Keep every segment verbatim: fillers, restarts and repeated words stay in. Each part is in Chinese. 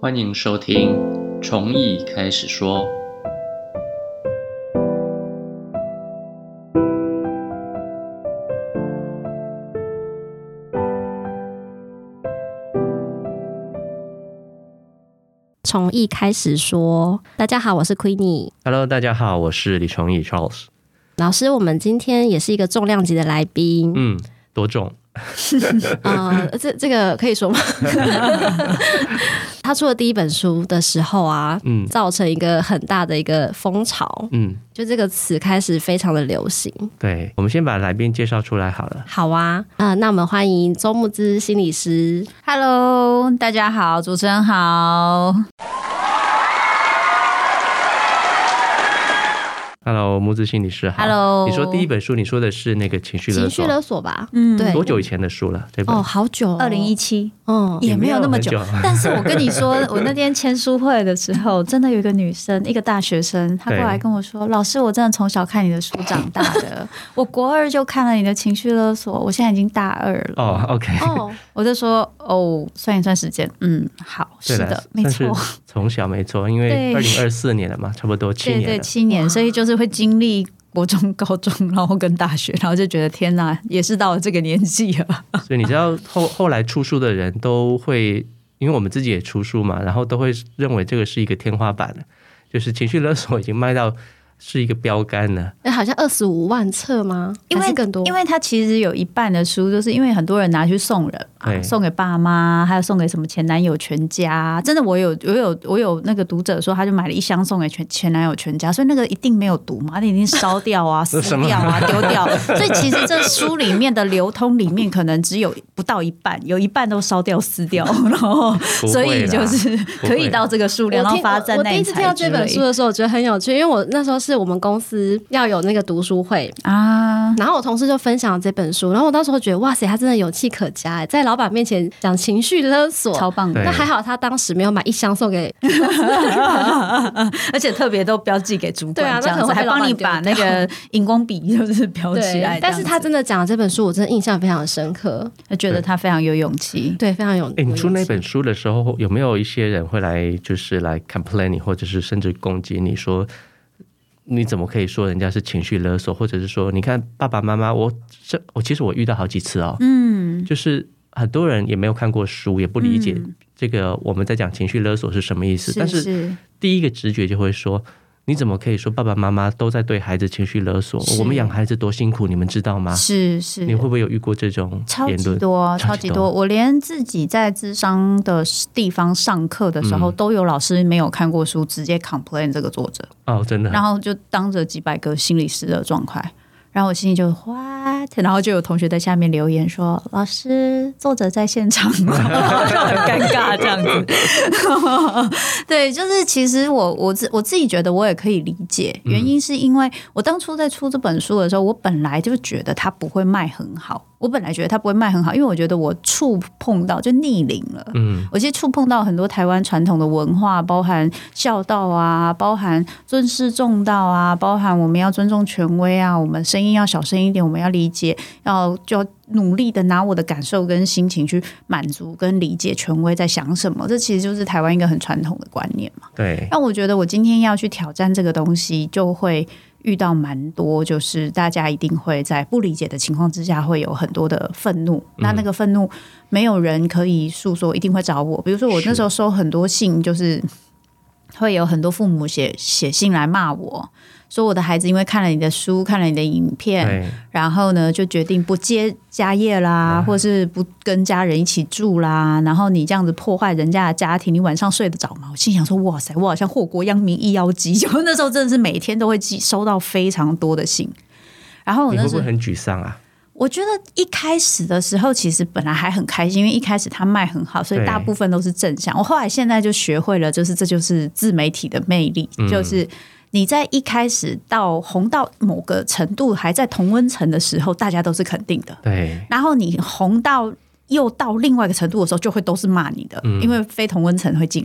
欢迎收听从艺开始说。 从艺开始说，大家好，我是 Queenie。Hello， 大家好，我是李崇义 Charles。 老师，我们今天也是一个重量级的来宾。 嗯，多重？ 呃，这这个可以说吗？他出了第一本书的时候啊，嗯，造成一个很大的一个风潮，嗯，就这个词开始非常的流行。 对，我们先把来宾介绍出来好了。 好啊，呃，那我们欢迎周慕姿心理师。 Hello， 大家好，主持人好。 Hello， 慕姿心理师好。 Hello， 你说第一本书，你说的是那个情绪勒索？ 情绪勒索吧，嗯，对。 多久以前的书了？这本哦，好久、哦， 二零一七，嗯，也没有那么久。但是我跟你说，我那天签书会的时候，真的有一个女生，一个大学生，她过来跟我说：“老师，我真的从小看你的书长大的，我国二就看了你的情绪勒索，我现在已经大二了。” 哦 ，OK， 哦，我就说：“哦，算一算时间，嗯，好，是的，没错， 从小没错，因为二零二四年了嘛，差不多七年了， 对对，七年，所以就是会经历。”国中、高中，然后跟大学，然后就觉得天哪，也是到了这个年纪了。 所以你知道后后来出书的人都会，因为我们自己也出书嘛，然后都会认为这个是一个天花板，就是情緒勒索已经卖到是一个标杆了。 哎，好像二十五万册吗？ 因为还是更多？ 因为它其实有一半的书，就是因为很多人拿去送人嘛，送给爸妈，还有送给什么前男友全家。真的，我有我有我有那个读者说，他就买了一箱送给全前男友全家，所以那个一定没有毒嘛，那一定烧掉啊、撕掉啊、丢掉。所以其实这书里面的流通里面，可能只有不到一半，有一半都烧掉、撕掉，然后所以就是可以到这个数量，然后发展。 我第一次听到这本书的时候，我觉得很有趣，因为我那时候是我们公司要有那个读书会啊，然后我同事就分享了这本书，然后我到时候觉得哇塞，他真的勇气可嘉，在老板面前讲情绪勒索， 超棒的。 那还好他当时没有买一箱送给而且特别都标记给主管， 对啊， 这样子还帮你把那个荧光笔就是标起来。 但是他真的讲这本书，我真的印象非常的深刻， 觉得他非常有勇气， 对，非常有。 哎，你出那本书的时候，有没有一些人会来就是来 complain 你，或者是甚至攻击你说？你怎么可以说人家是情绪勒索，或者是说你看爸爸妈妈，我这我其实我遇到好几次哦，嗯，就是很多人也没有看过书，也不理解这个我们在讲情绪勒索是什么意思， 是是， 但是第一个直觉就会说，你怎么可以说爸爸妈妈都在对孩子情绪勒索？我们养孩子多辛苦，你们知道吗？ 是是， 你会不会有遇过这种言论？ 超级多，超级多。我连自己在諮商的地方上课的时候，嗯、都有老师没有看过书，直接 complain 这个作者。 哦，真的。 然后就当着几百个心理师的状态。然后我心里就 what， 然后就有同学在下面留言说：“老师，作者在现场吗？”就很尴尬这样子。对，就是其实我我自我自己觉得我也可以理解，原因是因为我当初在出这本书的时候，我本来就觉得它不会卖很好。我本来觉得它不会卖很好，因为我觉得我触碰到就逆鳞了。嗯，我其实触碰到很多台湾传统的文化，包含孝道啊，包含尊师重道啊，包含我们要尊重权威啊，我们声音要小声一点，我们要理解，要就努力的拿我的感受跟心情去满足跟理解权威在想什么。这其实就是台湾一个很传统的观念嘛。 对， 那我觉得我今天要去挑战这个东西，就会遇到蛮多，就是大家一定会在不理解的情况之下会有很多的愤怒，嗯、那那个愤怒没有人可以诉说，一定会找我。比如说我那时候收很多信，就是会有很多父母写写信来骂我，说我的孩子因为看了你的书，看了你的影片，然后呢就决定不接家业啦，或是不跟家人一起住啦，然后你这样子破坏人家的家庭，你晚上睡得着吗？我心想说哇塞，我好像祸国殃民一妖姬，就那时候真的是每天都会收到非常多的信，然后我那时候你会不会很沮丧啊？ 我觉得一开始的时候其实本来还很开心，因为一开始它卖很好，所以大部分都是正向。我后来现在就学会了，就是这就是自媒体的魅力，嗯、就是你在一开始到红到某个程度还在同温层的时候，大家都是肯定的， 对。 然后你红到又到另外一个程度的时候，就会都是骂你的，嗯、因为非同温层会进来。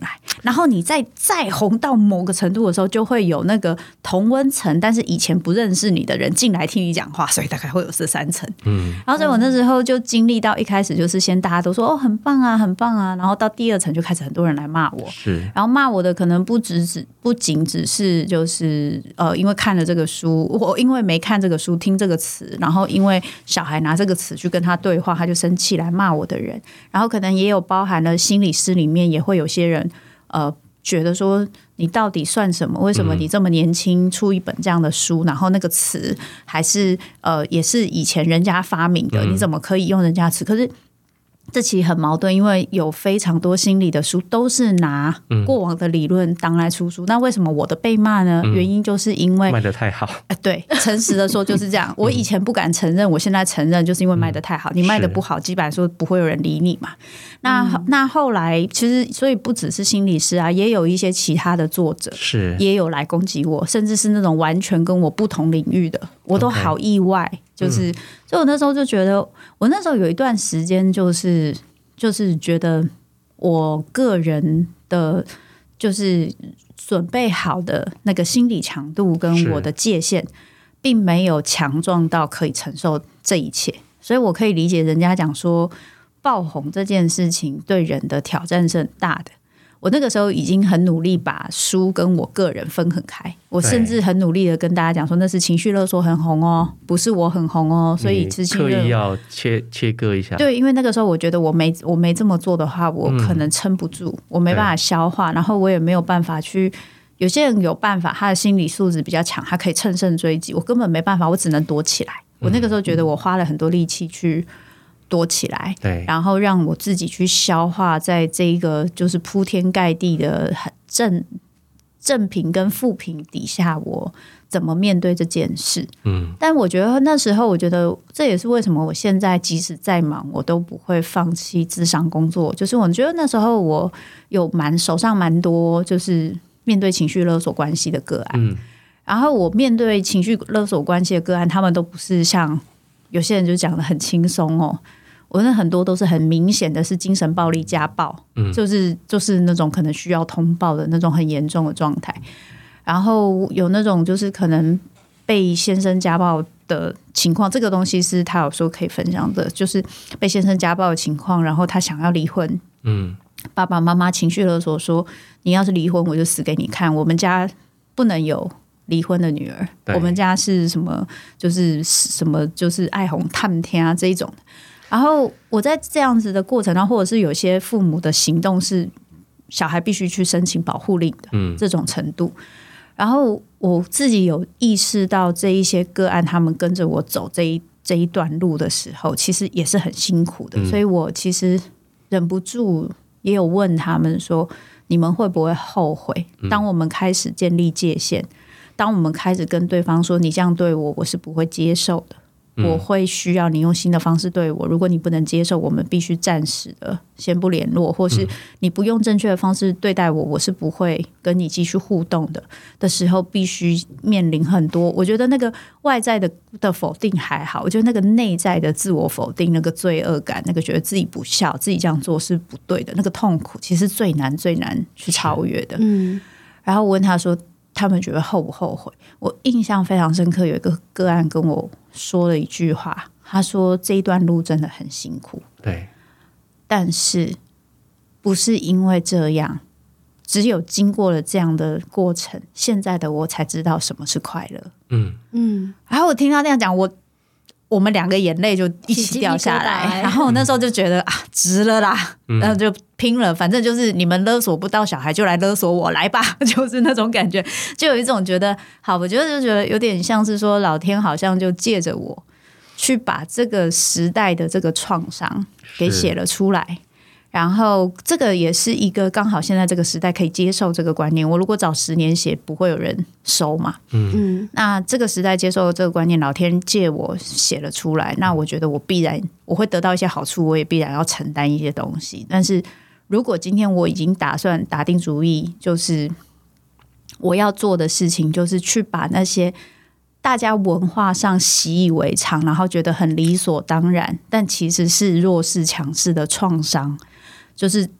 然后你再再红到某个程度的时候，就会有那个同温层，但是以前不认识你的人进来听你讲话，所以大概会有这三层。嗯，然后所以我那时候就经历到一开始就是先大家都说哦很棒啊很棒啊，然后到第二层就开始很多人来骂我， 是， 然后骂我的可能不只只不仅只是就是呃因为看了这个书，我因为没看这个书听这个词，然后因为小孩拿这个词去跟他对话，他就生气来骂我的人，然后可能也有包含了心理师里面也会有些人呃觉得说你到底算什么？为什么你这么年轻出一本这样的书？然后那个词还是呃也是以前人家发明的，你怎么可以用人家的词？可是这其实很矛盾，因为有非常多心理的书都是拿过往的理论当来出书。嗯、那为什么我的被骂呢？嗯、原因就是因为卖得太好。 呃、对，诚实的说就是这样。我以前不敢承认，我现在承认，就是因为卖得太好。嗯、你卖得不好，基本上说不会有人理你嘛。那、嗯、那后来其实，所以不只是心理师啊，也有一些其他的作者是也有来攻击我，甚至是那种完全跟我不同领域的，我都好意外。Okay.就是，所以我那时候就觉得，我那时候有一段时间，就是就是觉得我个人的，就是准备好的那个心理强度跟我的界限，并没有强壮到可以承受这一切。所以我可以理解人家讲说，爆红这件事情对人的挑战是很大的。我那个时候已经很努力把书跟我个人分很开，我甚至很努力的跟大家讲说那是情绪勒索很红哦，不是我很红哦，所以刻意要切切割一下。 对，因为那个时候我觉得我没我没这么做的话，我可能撑不住，嗯、我没办法消化，然后我也没有办法去。有些人有办法，他的心理素质比较强，他可以乘胜追击，我根本没办法，我只能躲起来。我那个时候觉得我花了很多力气去躲起来， 对， 然后让我自己去消化，在这一个就是铺天盖地的正正评跟负评底下，我怎么面对这件事？嗯，但我觉得那时候，我觉得这也是为什么我现在即使再忙，我都不会放弃諮商工作。就是我觉得那时候我有蛮手上蛮多，就是面对情绪勒索关系的个案，嗯，然后我面对情绪勒索关系的个案，他们都不是像有些人就讲得很轻松哦。我那很多都是很明显的是精神暴力家暴，嗯，就是就是那种可能需要通报的那种很严重的状态，然后有那种就是可能被先生家暴的情况，这个东西是他有说可以分享的，就是被先生家暴的情况，然后他想要离婚，嗯，爸爸妈妈情绪勒索说你要是离婚我就死给你看，我们家不能有离婚的女儿，我们家是什么就是什么就是爱红探天啊这一种的。然后我在这样子的过程中，或者是有些父母的行动是小孩必须去申请保护令的，嗯，这种程度。然后我自己有意识到这一些个案，他们跟着我走这一这一段路的时候，其实也是很辛苦的。嗯、所以我其实忍不住也有问他们说：你们会不会后悔？当我们开始建立界限，当我们开始跟对方说你这样对我，我是不会接受的。我会需要你用新的方式对我，如果你不能接受，我们必须暂时的先不联络，或是你不用正确的方式对待我，我是不会跟你继续互动的的时候，必须面临很多。我觉得那个外在的的否定还好，我觉得那个内在的自我否定，那个罪恶感，那个觉得自己不孝，自己这样做是不对的，那个痛苦其实最难最难去超越的。嗯，然后我问他说他们觉得后不后悔，我印象非常深刻，有一个个案跟我说了一句话，他说这一段路真的很辛苦， 对， 但是不是因为这样，只有经过了这样的过程，现在的我才知道什么是快乐。嗯嗯，然后我听他那样讲，我我们两个眼泪就一起掉下来，然后我那时候就觉得、嗯、啊，值了啦，然后就拼了，反正就是你们勒索不到小孩，就来勒索我，来吧，就是那种感觉，就有一种觉得好，我觉得就觉得有点像是说老天好像就借着我去把这个时代的这个创伤给写了出来。然后这个也是一个刚好现在这个时代可以接受这个观念，我如果早十年写不会有人收嘛，嗯，那这个时代接受这个观念，老天借我写了出来，那我觉得我必然我会得到一些好处，我也必然要承担一些东西。但是如果今天我已经打算打定主意，就是我要做的事情就是去把那些大家文化上习以为常，然后觉得很理所当然，但其实是弱势强势的创伤，就是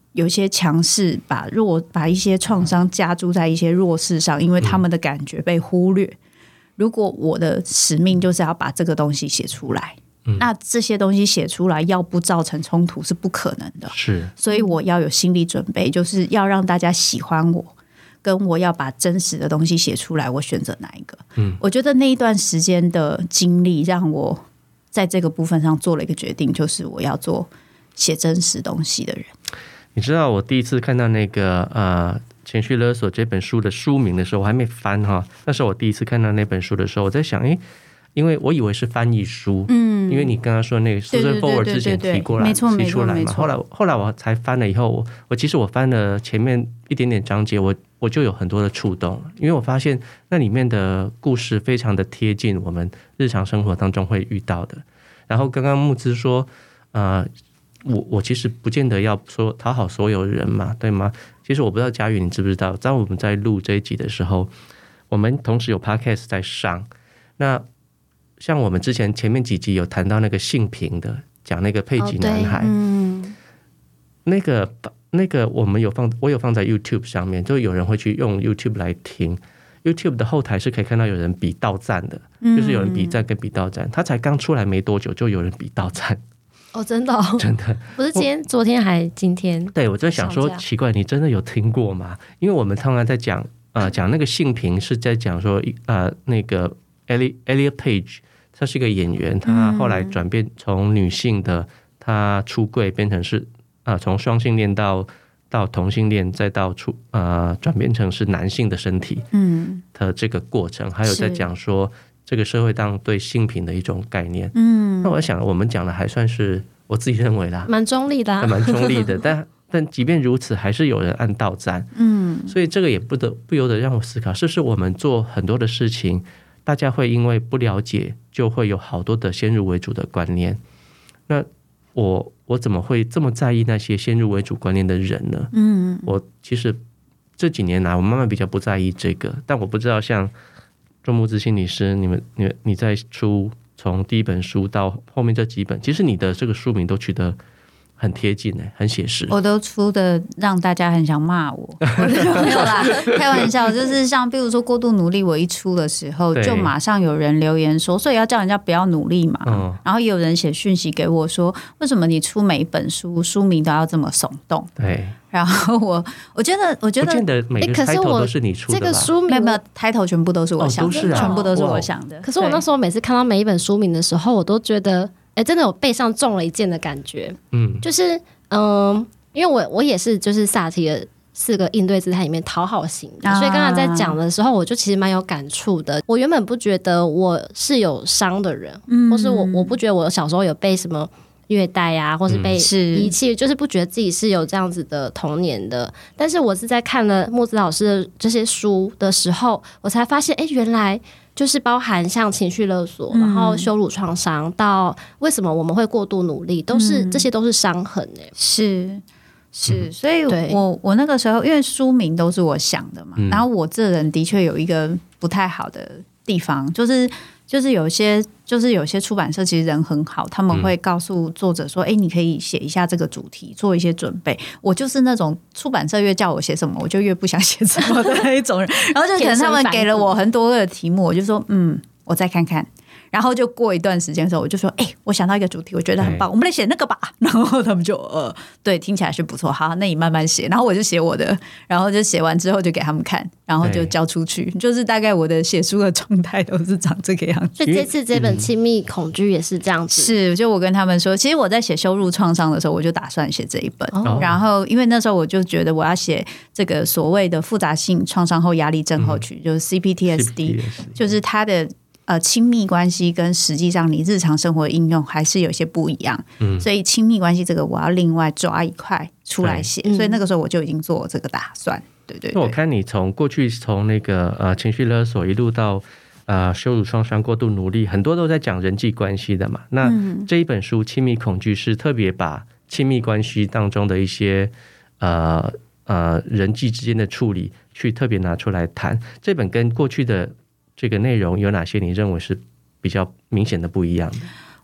有些强势把弱把一些创伤加诸在一些弱势上，因为他们的感觉被忽略。嗯、如果我的使命就是要把这个东西写出来，嗯、那这些东西写出来要不造成冲突是不可能的。 是， 所以我要有心理准备，就是要让大家喜欢我，跟我要把真实的东西写出来，我选择哪一个？嗯，我觉得那一段时间的经历让我在这个部分上做了一个决定，就是我要做写真实东西的人。 你知道我第一次看到那个呃情绪勒索这本书的书名的时候，我还没翻哈，那是我第一次看到那本书的时候，我在想，哎，因为我以为是翻译书，嗯，因为你刚刚说那个 Susan Forward 之前提过来， 没错， 提出来嘛，后来后来我才翻了以后，我我其实我翻了前面一点点章节，我我就有很多的触动，因为我发现那里面的故事非常的贴近我们日常生活当中会遇到的。然后刚刚慕姿说，呃。我我其实不见得要说讨好所有人嘛，对吗？其实我不知道佳宇你知不知道，在我们在录这一集的时候，我们同时有 podcast 在上。那像我们之前前面几集有谈到那个性平的，讲那个佩吉男孩，哦嗯、那个那个我们有放，我有放在 YouTube 上面，就有人会去用 YouTube 来听。YouTube 的后台是可以看到有人比倒赞的，嗯、就是有人比赞跟比倒赞，他才刚出来没多久，就有人比倒赞。 哦，真的、哦， 真的， 不是今天、昨天还今天？ 对，我在想说，奇怪，你真的有听过吗？因为我们通常在讲，呃，讲那个性平是在讲说，呃，那个 Elliot Page， 他是一个演员，他后来转变从女性的，他出柜变成是，呃，从双性恋到到同性恋，再到出呃转变成是男性的身体，嗯，的这个过程，还有在讲说。这个社会当对性平的一种概念，嗯，那我想我们讲的还算是我自己认为啦， 蛮中立的、啊， 蛮中立的。但但即便如此，还是有人按道赞，嗯，所以这个也不得不由得让我思考，是不是我们做很多的事情，大家会因为不了解，就会有好多的先入为主的观念。那我我怎么会这么在意那些先入为主观念的人呢？嗯，我其实这几年来，我慢慢比较不在意这个，但我不知道像。周慕姿心理师，你们你你在出从第一本书到后面这几本，其实你的这个书名都取得很贴近诶，很写实。 我都出的让大家很想骂我，没有啦，开玩笑。就是像比如说过度努力，我一出的时候，就马上有人留言说，所以要叫人家不要努力嘛。嗯、然后也有人写讯息给我说，为什么你出每一本书书名都要这么耸动？ 对。 然后我我觉得我觉得不见得每个 title 都是你出的吧？ 这个书名没有没有 title 全部都是我想的， 哦都是啊、 全部都是我想的。 可是我那时候每次看到每一本书名的时候，我都觉得，哎，真的有背上中了一箭的感觉。嗯，就是嗯、呃，因为我我也是就是萨提的四个应对姿态里面讨好型的，啊、所以刚才在讲的时候，我就其实蛮有感触的。我原本不觉得我是有伤的人，嗯、或是我我不觉得我小时候有被什么。虐待啊，或是被遗弃、嗯、就是不觉得自己是有这样子的童年的。但是我是在看了慕姿老师的这些书的时候，我才发现，哎，原来就是包含像情绪勒索，嗯、然后羞辱创伤，到为什么我们会过度努力，都是、嗯、这些都是伤痕哎、欸， 是。是，所以我我那个时候因为书名都是我想的嘛，嗯、然后我这人的确有一个不太好的地方，就是就是有些就是有些出版社其实人很好，他们会告诉作者说，哎、嗯，你可以写一下这个主题，做一些准备。我就是那种出版社越叫我写什么，我就越不想写什么的那一种人。然后就可能他们给了我很多个题目，我就说，嗯，我再看看。然后就过一段时间的时候，我就说：“哎、欸，我想到一个主题，我觉得很棒，我们来写那个吧。”然后他们就呃，对，听起来是不错，好，那你慢慢写。然后我就写我的，然后就写完之后就给他们看，然后就交出去。就是大概我的写书的状态都是长这个样子。 所以这次这本《亲密恐惧》也是这样子。 是，就我跟他们说，其实我在写羞辱创伤的时候，我就打算写这一本。哦、然后因为那时候我就觉得我要写这个所谓的复杂性创伤后压力症候群，嗯、就是 C P T S D， 就是它的。呃，亲密关系跟实际上你日常生活的应用还是有些不一样，嗯，所以亲密关系这个我要另外抓一块出来写，所以那个时候我就已经做这个打算，对对对。 我看你从过去从那个呃情绪勒索一路到呃羞辱创伤过度努力，很多都在讲人际关系的嘛。那这一本书《亲密恐惧》是特别把亲密关系当中的一些呃呃人际之间的处理去特别拿出来谈。这本跟过去的这个内容有哪些你认为是比较明显的不一样的？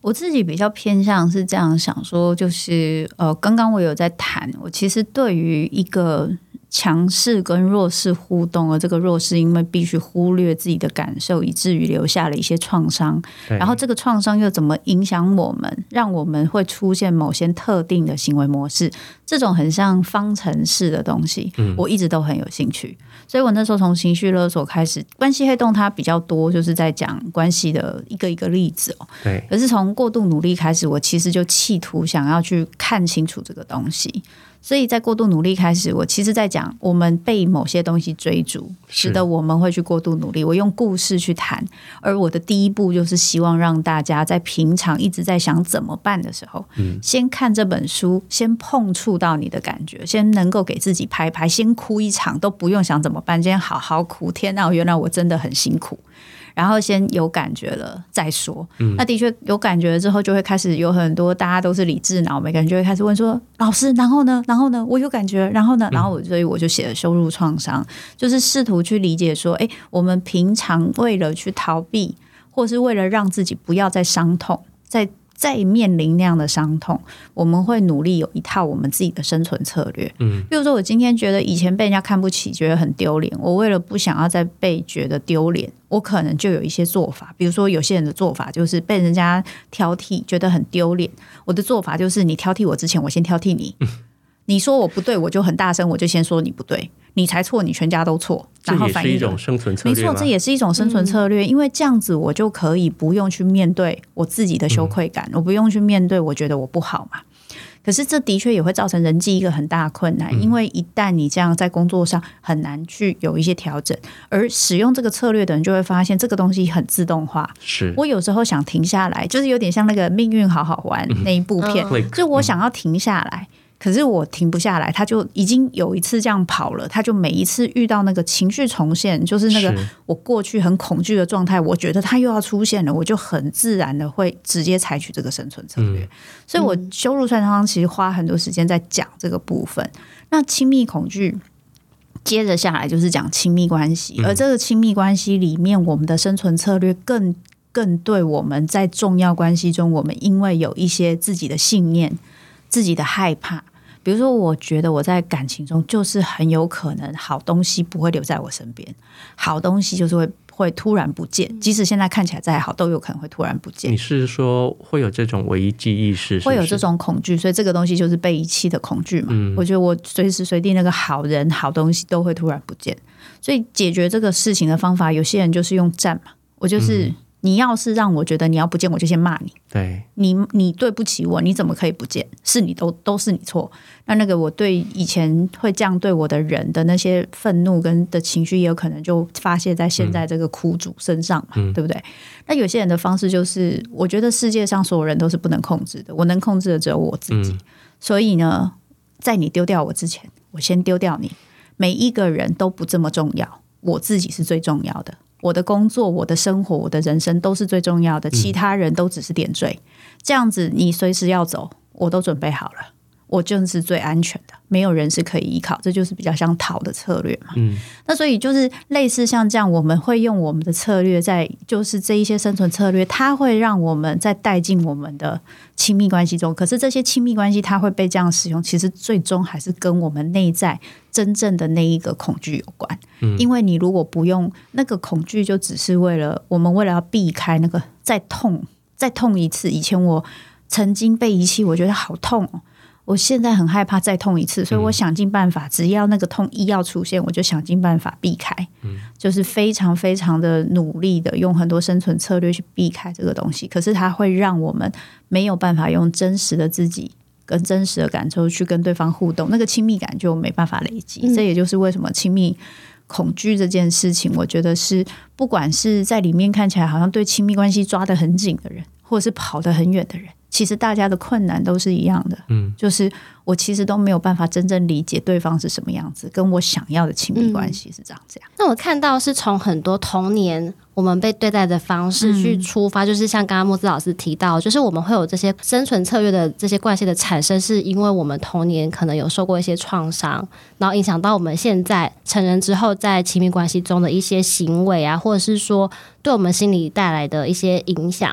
我自己比较偏向是这样想说，就是呃，刚刚我有在谈，我其实对于一个强势跟弱势互动，而这个弱势因为必须忽略自己的感受，以至于留下了一些创伤，然后这个创伤又怎么影响我们，让我们会出现某些特定的行为模式，这种很像方程式的东西，我一直都很有兴趣。所以我那时候从情绪勒索开始，关系黑洞它比较多，就是在讲关系的一个一个例子哦。 对。 可是从过度努力开始，我其实就企图想要去看清楚这个东西。所以在过度努力开始，我其实在讲我们被某些东西追逐，使得我们会去过度努力。我用故事去谈，而我的第一步就是希望让大家在平常一直在想怎么办的时候，嗯、先看这本书，先碰触到你的感觉，先能够给自己拍拍，先哭一场，都不用想怎么办，今天好好哭。天哪，原来我真的很辛苦。然后先有感觉了再说，嗯、那的确有感觉了之后，就会开始有很多大家都是理智脑，每个人就会开始问说：“老师，然后呢？然后呢？我有感觉，然后呢？”然后我所以我就写了羞辱创伤，就是试图去理解说，哎，我们平常为了去逃避，或是为了让自己不要再伤痛，在再面临那样的伤痛，我们会努力有一套我们自己的生存策略。嗯，比如说我今天觉得以前被人家看不起，觉得很丢脸，我为了不想要再被觉得丢脸，我可能就有一些做法。比如说有些人的做法就是被人家挑剔，觉得很丢脸。我的做法就是你挑剔我之前，我先挑剔你。嗯，你说我不对，我就很大声，我就先说你不对，你才错，你全家都错。然后反这也是一种生存策略吗？ 没错，这也是一种生存策略，嗯、因为这样子我就可以不用去面对我自己的羞愧感，嗯、我不用去面对我觉得我不好嘛。可是这的确也会造成人际一个很大的困难，嗯、因为一旦你这样在工作上很难去有一些调整，而使用这个策略的人就会发现这个东西很自动化。 是我有时候想停下来，就是有点像那个命运好好玩，嗯、那一部片，嗯、就我想要停下来。可是我停不下来，他就已经有一次这样跑了，他就每一次遇到那个情绪重现，就是那个我过去很恐惧的状态，我觉得他又要出现了，我就很自然的会直接采取这个生存策略。嗯、所以我羞辱创伤其实花很多时间在讲这个部分。那亲密恐惧接着下来就是讲亲密关系，而这个亲密关系里面，我们的生存策略更更对我们在重要关系中，我们因为有一些自己的信念、自己的害怕。比如说我觉得我在感情中就是很有可能好东西不会留在我身边，好东西就是会会突然不见，即使现在看起来再好都有可能会突然不见。 你是说会有这种危机意识是不是？ 会有这种恐惧，所以这个东西就是被遗弃的恐惧嘛。嗯、我觉得我随时随地那个好人好东西都会突然不见，所以解决这个事情的方法，有些人就是用战嘛，我就是、嗯你要是让我觉得你要不见，我就先骂你。 对， 你你对不起我，你怎么可以不见？是你都都是你错。那那个我对以前会这样对我的人的那些愤怒跟的情绪，也有可能就发泄在现在这个苦主身上嘛，嗯、对不对？那有些人的方式就是，我觉得世界上所有人都是不能控制的，我能控制的只有我自己。嗯、所以呢，在你丢掉我之前，我先丢掉你。每一个人都不这么重要，我自己是最重要的。我的工作、我的生活、我的人生都是最重要的，其他人都只是点缀。嗯、这样子，你随时要走，我都准备好了，我就是最安全的，没有人是可以依靠，这就是比较像逃的策略嘛。嗯，那所以就是类似像这样，我们会用我们的策略在，就是这一些生存策略，它会让我们再带进我们的亲密关系中。可是这些亲密关系，它会被这样使用，其实最终还是跟我们内在真正的那一个恐惧有关。嗯、因为你如果不用那个恐惧，就只是为了我们为了要避开那个再痛再痛一次。以前我曾经被遗弃，我觉得好痛哦。我现在很害怕再痛一次，所以我想尽办法，只要那个痛一要出现，我就想尽办法避开，嗯、就是非常非常的努力的用很多生存策略去避开这个东西。可是它会让我们没有办法用真实的自己跟真实的感受去跟对方互动，那个亲密感就没办法累积。嗯、这也就是为什么亲密恐惧这件事情，我觉得是不管是在里面看起来好像对亲密关系抓得很紧的人，或者是跑得很远的人，其实大家的困难都是一样的。嗯，就是我其实都没有办法真正理解对方是什么样子，跟我想要的亲密关系是这样这样。 嗯、那我看到是从很多童年我们被对待的方式去出发，嗯、就是像刚刚慕姿老师提到，就是我们会有这些生存策略的这些惯性的产生，是因为我们童年可能有受过一些创伤，然后影响到我们现在成人之后在亲密关系中的一些行为啊，或者是说对我们心理带来的一些影响。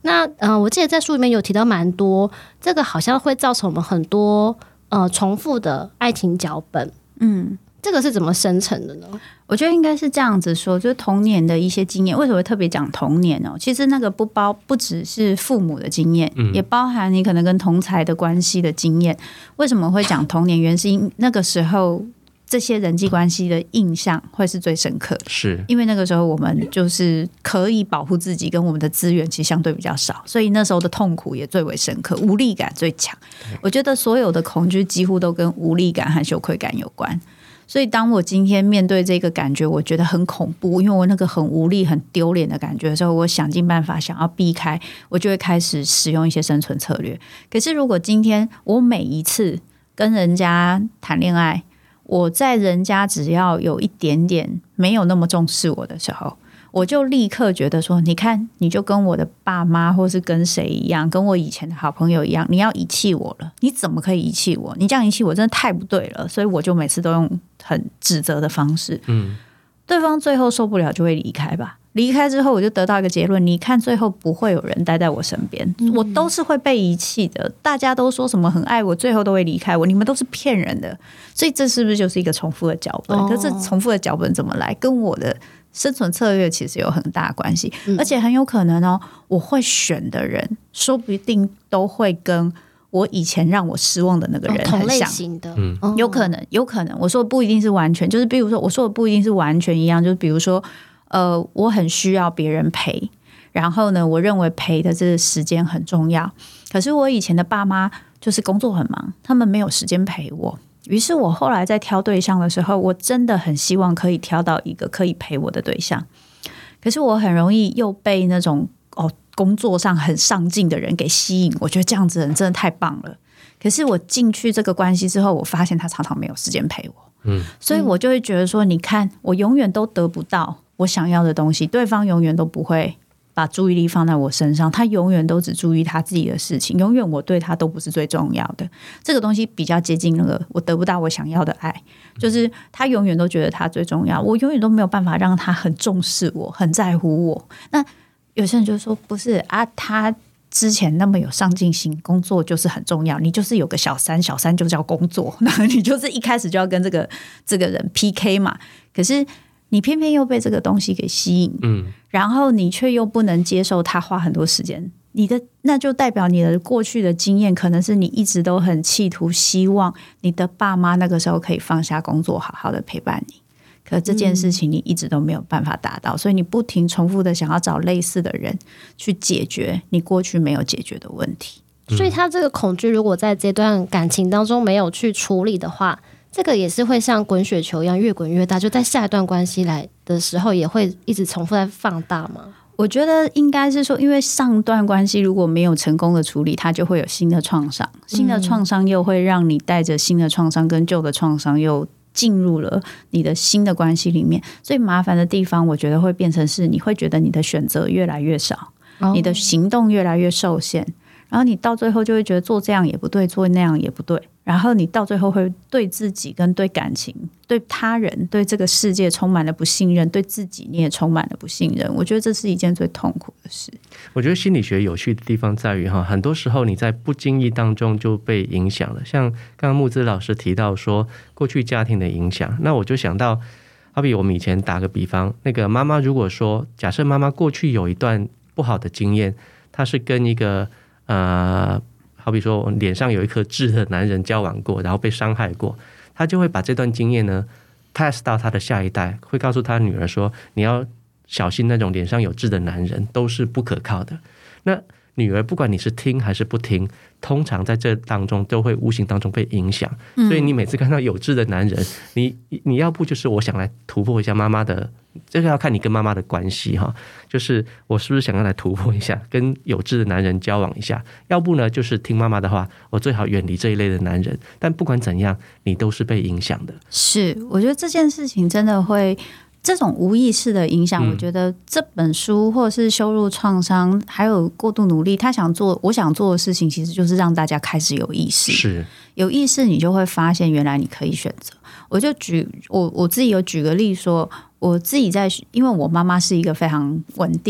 那呃，我记得在书里面有提到蛮多，这个好像会造成我们很多呃重复的爱情脚本。嗯，这个是怎么生成的呢？ 我觉得应该是这样子说，就是童年的一些经验。为什么会特别讲童年呢？其实那个不包不只是父母的经验，嗯、也包含你可能跟同侪的关系的经验。为什么会讲童年？原因是因那个时候这些人际关系的印象会是最深刻的，是因为那个时候我们就是可以保护自己，跟我们的资源其实相对比较少，所以那时候的痛苦也最为深刻，无力感最强。我觉得所有的恐惧几乎都跟无力感和羞愧感有关。所以当我今天面对这个感觉，我觉得很恐怖，因为我那个很无力很丢脸的感觉的时候，我想尽办法想要避开，我就会开始使用一些生存策略。可是如果今天我每一次跟人家谈恋爱，我在人家只要有一点点没有那么重视我的时候，我就立刻觉得说，你看你就跟我的爸妈或是跟谁一样，跟我以前的好朋友一样，你要遗弃我了，你怎么可以遗弃我？你这样遗弃我真的太不对了。所以我就每次都用很指责的方式，嗯，对方最后受不了就会离开吧。离开之后我就得到一个结论，你看最后不会有人待在我身边，我都是会被遗弃的。大家都说什么很爱我，最后都会离开我，你们都是骗人的。所以这是不是就是一个重复的脚本？可是重复的脚本怎么来，跟我的生存策略其实有很大关系，而且很有可能哦，我会选的人说不定都会跟我以前让我失望的那个人很像， 同类型的， 嗯，有可能，有可能。我说的不一定是完全，就是比如说，我说的不一定是完全一样，就是比如说，呃，我很需要别人陪，然后呢，我认为陪的这个时间很重要。可是我以前的爸妈就是工作很忙，他们没有时间陪我。于是我后来在挑对象的时候，我真的很希望可以挑到一个可以陪我的对象。可是我很容易又被那种哦工作上很上进的人给吸引，我觉得这样子的人真的太棒了。可是我进去这个关系之后，我发现他常常没有时间陪我，嗯，所以我就会觉得说，你看我永远都得不到我想要的东西，对方永远都不会把注意力放在我身上，他永远都只注意他自己的事情，永远我对他都不是最重要的。这个东西比较接近那个我得不到我想要的爱，就是他永远都觉得他最重要，我永远都没有办法让他很重视我，很在乎我。那有些人就说不是啊，他之前那么有上进心，工作就是很重要，你就是有个小三，小三就叫工作，那你就是一开始就要跟这个这个人 P K 嘛。可是你偏偏又被这个东西给吸引，嗯，然后你却又不能接受他花很多时间，你的那就代表你的过去的经验可能是你一直都很企图希望你的爸妈那个时候可以放下工作好好的陪伴你，可这件事情你一直都没有办法达到，所以你不停重复的想要找类似的人去解决你过去没有解决的问题。 所以他这个恐惧如果在这段感情当中没有去处理的话，这个也是会像滚雪球一样越滚越大，就在下一段关系来的时候也会一直重复在放大吗？ 我觉得应该是说，因为上段关系如果没有成功的处理，它就会有新的创伤，新的创伤又会让你带着新的创伤跟旧的创伤又进入了你的新的关系里面。最麻烦的地方我觉得会变成是你会觉得你的选择越来越少，哦，你的行动越来越受限，然后你到最后就会觉得做这样也不对，做那样也不对，然后你到最后会对自己跟对感情对他人对这个世界充满了不信任，对自己你也充满了不信任。我觉得这是一件最痛苦的事。 我觉得心理学有趣的地方在于很多时候你在不经意当中就被影响了，像刚刚慕姿老师提到说过去家庭的影响，那我就想到好比我们以前打个比方，那个妈妈如果说假设妈妈过去有一段不好的经验，她是跟一个呃好比说脸上有一颗痣的男人交往过，然后被伤害过，他就会把这段经验呢 pass 到他的下一代，会告诉他女儿说你要小心那种脸上有痣的男人都是不可靠的。那女儿不管你是听还是不听，通常在这当中都会无形当中被影响，所以你每次看到有痣的男人，你你要不就是我想来突破一下妈妈的，这个要看你跟妈妈的关系哈，就是我是不是想要来突破一下跟有痣的男人交往一下，要不呢就是听妈妈的话，我最好远离这一类的男人。但不管怎样你都是被影响的。 是，我觉得这件事情真的会这种无意识的影响， 嗯， 我觉得这本书或者是羞辱创伤还有过度努力，他想做我想做的事情其实就是让大家开始有意识， 是有意识你就会发现原来你可以选择。我就举我我自己有举个例说，我自己在因为我妈妈是一个非常稳定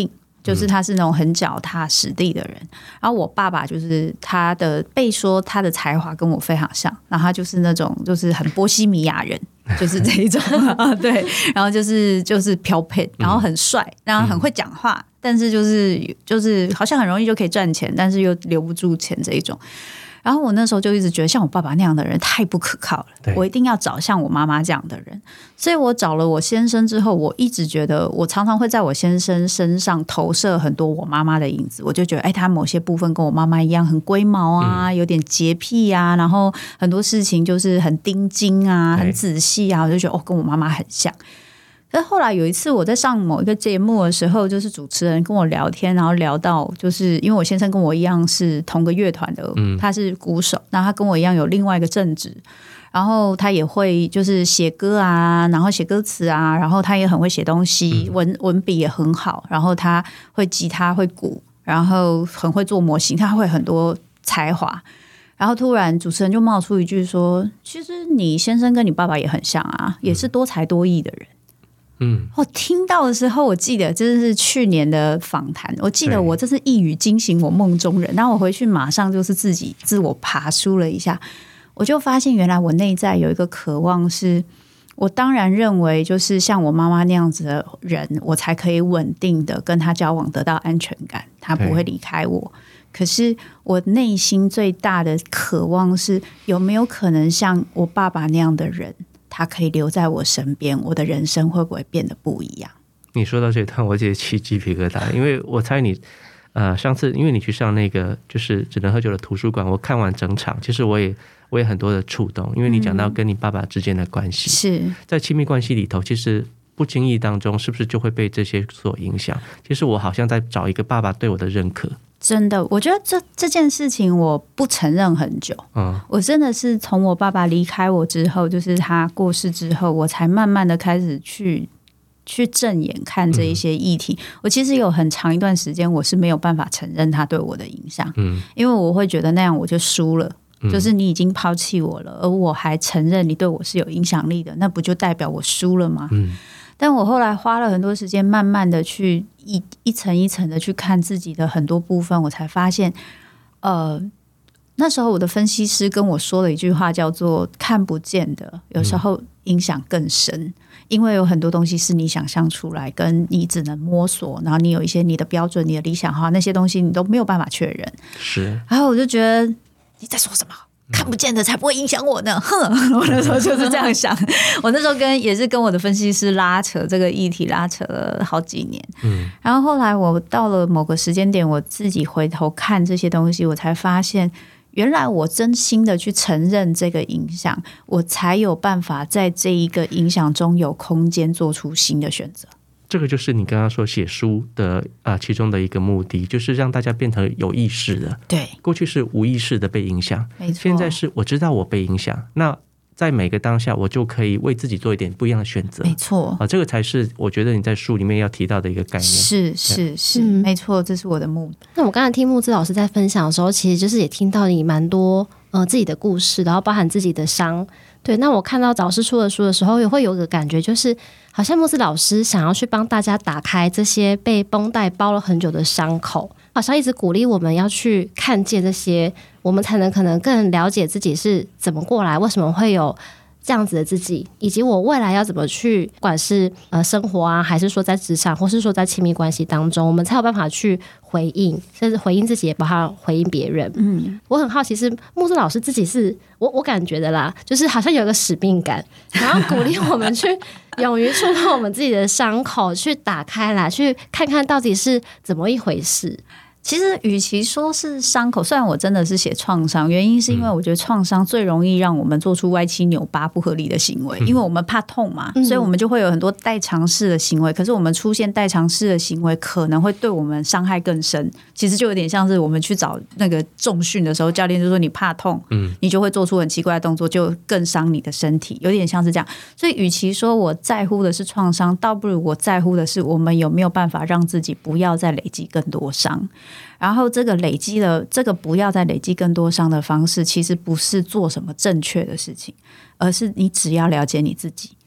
就是他是那种很脚踏实地的人。然后我爸爸就是他的被说他的才华跟我非常像，然后他就是那种就是很波西米亚人，就是这一种对，然后就是就是飘配，然后很帅，然后很会讲话，但是就是就是好像很容易就可以赚钱，但是又留不住钱这一种。然后我那时候就一直觉得像我爸爸那样的人太不可靠了，我一定要找像我妈妈这样的人。所以我找了我先生之后，我一直觉得我常常会在我先生身上投射很多我妈妈的影子。我就觉得哎，他某些部分跟我妈妈一样很龟毛啊，有点洁癖啊，然后很多事情就是很盯紧啊，很仔细啊，我就觉得哦，跟我妈妈很像。但后来有一次我在上某一个节目的时候，就是主持人跟我聊天，然后聊到就是因为我先生跟我一样是同个乐团的，他是鼓手，然后他跟我一样有另外一个正职，然后他也会就是写歌啊，然后写歌词啊，然后他也很会写东西，文文笔也很好，然后他会吉他会鼓，然后很会做模型，他会很多才华。然后突然主持人就冒出一句说，其实你先生跟你爸爸也很像啊，也是多才多艺的人。嗯，我听到的时候，我记得这是去年的访谈，我记得我这是一语惊醒我梦中人。然后我回去马上就是自己自我爬梳了一下，我就发现原来我内在有一个渴望是，我当然认为就是像我妈妈那样子的人，我才可以稳定的跟他交往，得到安全感，他不会离开我。可是我内心最大的渴望是，有没有可能像我爸爸那样的人，他可以留在我身边，我的人生会不会变得不一样？ 你说到这一段，我就起鸡皮疙瘩，因为我猜你，呃，上次因为你去上那个就是只能喝酒的图书馆，我看完整场，其实我也我也很多的触动，因为你讲到跟你爸爸之间的关系，是、嗯、在亲密关系里头，其实不经意当中，是不是就会被这些所影响？其实我好像在找一个爸爸对我的认可。 真的，我觉得这这件事情我不承认很久。嗯，我真的是从我爸爸离开我之后，就是他过世之后，我才慢慢的开始去去正眼看这一些议题。嗯、我其实有很长一段时间，我是没有办法承认他对我的影响。嗯，因为我会觉得那样我就输了。嗯、就是你已经抛弃我了，而我还承认你对我是有影响力的，那不就代表我输了吗？嗯。但我后来花了很多时间，慢慢的去一一层一层的去看自己的很多部分，我才发现，呃，那时候我的分析师跟我说了一句话，叫做“看不见的有时候影响更深”，嗯、因为有很多东西是你想象出来，跟你只能摸索，然后你有一些你的标准、你的理想化，那些东西你都没有办法确认。是，然后我就觉得你在说什么？看不见的才不会影响我呢，哼！我那时候就是这样想。我那时候跟也是跟我的分析师拉扯这个议题，拉扯了好几年。嗯，然后后来我到了某个时间点，我自己回头看这些东西，我才发现，原来我真心的去承认这个影响，我才有办法在这一个影响中有空间做出新的选择。 这个就是你刚刚说写书的啊、呃，其中的一个目的，就是让大家变成有意识的。 对， 过去是无意识的被影响，没错。现在是我知道我被影响，那在每个当下，我就可以为自己做一点不一样的选择。 没错啊，这个才是我觉得你在书里面要提到的一个概念。 是是是，嗯、没错，这是我的目的。 那我刚才听慕姿老师在分享的时候，其实就是也听到你蛮多呃自己的故事，然后包含自己的伤。对，那我看到老师出的书的时候，也会有一个感觉，就是好像慕姿老师想要去帮大家打开这些被绷带包了很久的伤口，好像一直鼓励我们要去看见这些，我们才能可能更了解自己是怎么过来，为什么会有这样子的自己，以及我未来要怎么去，不管是呃生活啊，还是说在职场，或是说在亲密关系当中，我们才有办法去回应，甚至回应自己，也包括回应别人。嗯，我很好奇是慕姿老师自己是我我感觉的啦，就是好像有一个使命感，然后鼓励我们去勇于触碰我们自己的伤口，去打开来，去看看到底是怎么一回事。 其实与其说是伤口，虽然我真的是写创伤，原因是因为我觉得创伤最容易让我们做出歪七扭八不合理的行为，因为我们怕痛嘛，所以我们就会有很多代偿式的行为，可是我们出现代偿式的行为可能会对我们伤害更深。其实就有点像是我们去找那个重训的时候，教练就说你怕痛，你就会做出很奇怪的动作，就更伤你的身体，有点像是这样。所以与其说我在乎的是创伤，倒不如我在乎的是我们有没有办法让自己不要再累积更多伤。然后这个累积了，这个不要再累积更多伤的方式，其实不是做什么正确的事情，而是你只要了解你自己，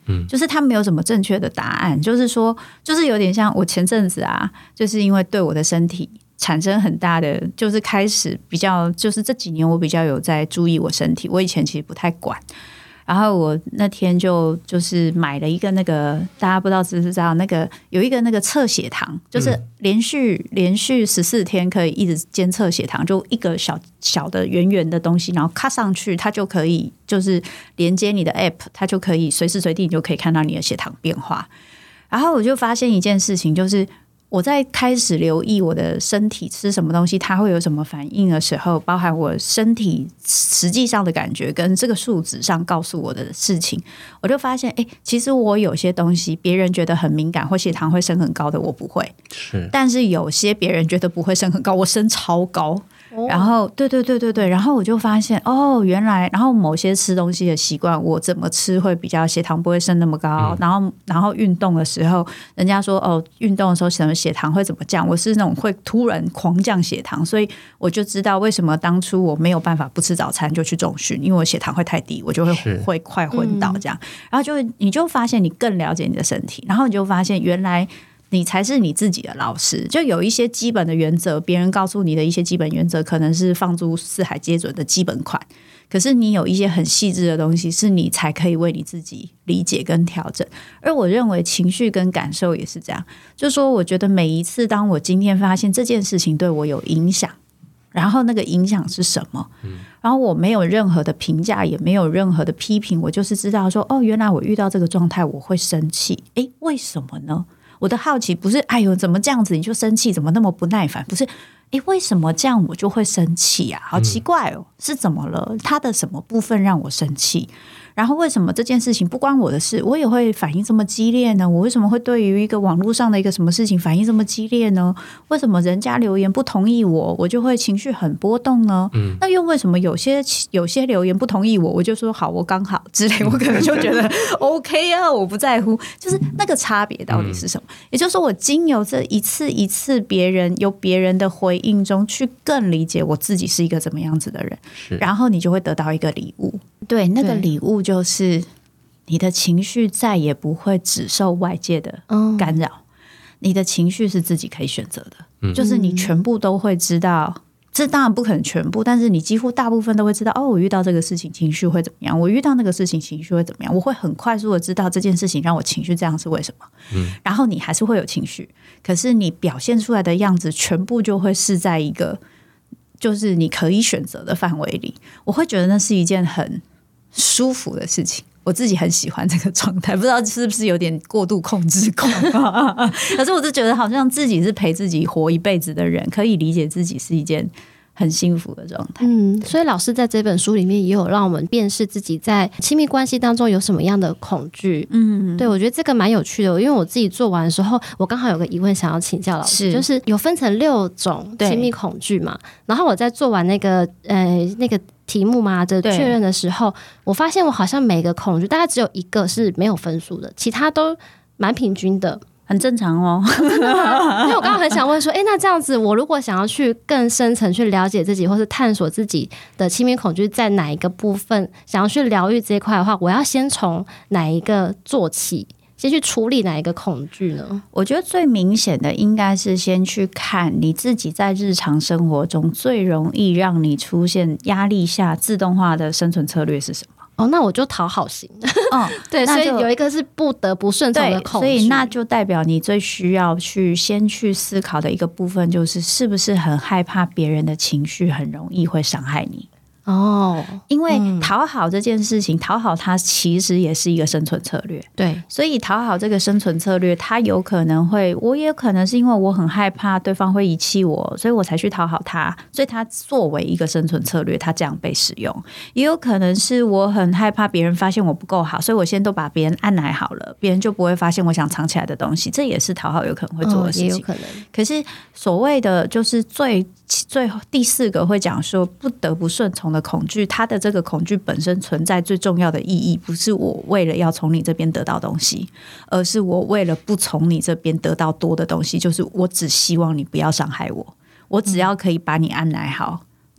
嗯，就是它没有什么正确的答案，就是说，就是有点像我前阵子啊，就是因为对我的身体产生很大的，就是开始比较，就是这几年我比较有在注意我身体，我以前其实不太管。然后我那天就就是买了一个那个，大家不知道知不知道，那个有一个那个测血糖，就是连续、嗯、连续十四天可以一直监测血糖，就一个小小的圆圆的东西，然后卡上去，它就可以就是连接你的 app， 它就可以随时随地你就可以看到你的血糖变化。然后我就发现一件事情，就是我在开始留意我的身体吃什么东西它会有什么反应的时候，包含我身体实际上的感觉跟这个数值上告诉我的事情，我就发现哎，其实我有些东西别人觉得很敏感或血糖会升很高的我不会， 是， 但是有些别人觉得不会升很高我升超高。然后对对对对对，然后我就发现哦，原来然后某些吃东西的习惯，我怎么吃会比较血糖不会升那么高，嗯、然后然后运动的时候，人家说哦，运动的时候什么血糖会怎么降，我是那种会突然狂降血糖，所以我就知道为什么当初我没有办法不吃早餐就去重训，因为我血糖会太低，我就会会快昏倒这样，嗯、然后就你就发现你更了解你的身体，然后你就发现原来你才是你自己的老师，就有一些基本的原则，别人告诉你的一些基本原则可能是放诸四海皆准的基本款，可是你有一些很细致的东西是你才可以为你自己理解跟调整。而我认为情绪跟感受也是这样，就是说我觉得每一次当我今天发现这件事情对我有影响，然后那个影响是什么，嗯、然后我没有任何的评价也没有任何的批评，我就是知道说哦，原来我遇到这个状态我会生气，诶，为什么呢？我的好奇不是哎呦怎么这样子你就生气，怎么那么不耐烦，不是诶为什么这样我就会生气啊，好奇怪哦，是怎么了，他的什么部分让我生气，然后为什么这件事情不关我的事我也会反应这么激烈呢？我为什么会对于一个网络上的一个什么事情反应这么激烈呢？为什么人家留言不同意我我就会情绪很波动呢？嗯、那又为什么有些有些留言不同意我我就说好我刚好之类，我可能就觉得 OK 啊，我不在乎，就是那个差别到底是什么？嗯、也就是说我经由这一次一次别人由别人的回应中去更理解我自己是一个怎么样子的人，然后你就会得到一个礼物，对，那个礼物就是你的情绪再也不会只受外界的干扰，嗯、你的情绪是自己可以选择的，嗯、就是你全部都会知道，这当然不可能全部，但是你几乎大部分都会知道哦，我遇到这个事情情绪会怎么样，我遇到那个事情情绪会怎么样，我会很快速的知道这件事情让我情绪这样是为什么，嗯、然后你还是会有情绪，可是你表现出来的样子全部就会是在一个就是你可以选择的范围里，我会觉得那是一件很舒服的事情，我自己很喜欢这个状态，不知道是不是有点过度控制狂可是我就觉得好像自己是陪自己活一辈子的人，可以理解自己是一件很幸福的状态。 嗯，所以老师在这本书里面也有让我们辨识自己在亲密关系当中有什么样的恐惧。嗯，对，我觉得这个蛮有趣的，因为我自己做完的时候我刚好有个疑问想要请教老师，是就是有分成六种亲密恐惧嘛，然后我在做完那个呃那个题目嘛的确认的时候，我发现我好像每个恐惧大概只有一个是没有分数的，其他都蛮平均的， 很正常哦。 真的吗？因为我刚刚很想问说，哎，那这样子，我如果想要去更深层去了解自己，或是探索自己的亲密恐惧在哪一个部分，想要去疗愈这一块的话，我要先从哪一个做起？先去处理哪一个恐惧呢？ 我觉得最明显的应该是先去看你自己在日常生活中最容易让你出现压力下自动化的生存策略是什么。 哦，那我就讨好型。嗯，对，所以有一个是不得不顺从的恐惧， 所以那就代表你最需要去先去思考的一个部分，就是是不是很害怕别人的情绪很容易会伤害你。哦，因为讨好这件事情，嗯、讨好它其实也是一个生存策略。 对， 所以讨好这个生存策略，它有可能会，我也可能是因为我很害怕对方会遗弃我，所以我才去讨好他，所以它作为一个生存策略，它这样被使用。也有可能是我很害怕别人发现我不够好，所以我先都把别人按来好了，别人就不会发现我想藏起来的东西，这也是讨好有可能会做的事情。 哦、也有可能。 可是所谓的就是最最后第四个会讲说不得不顺从的恐惧，它的这个恐惧本身存在最重要的意义，不是我为了要从你这边得到东西，而是我为了不从你这边得到多的东西，就是我只希望你不要伤害我，我只要可以把你安奶好，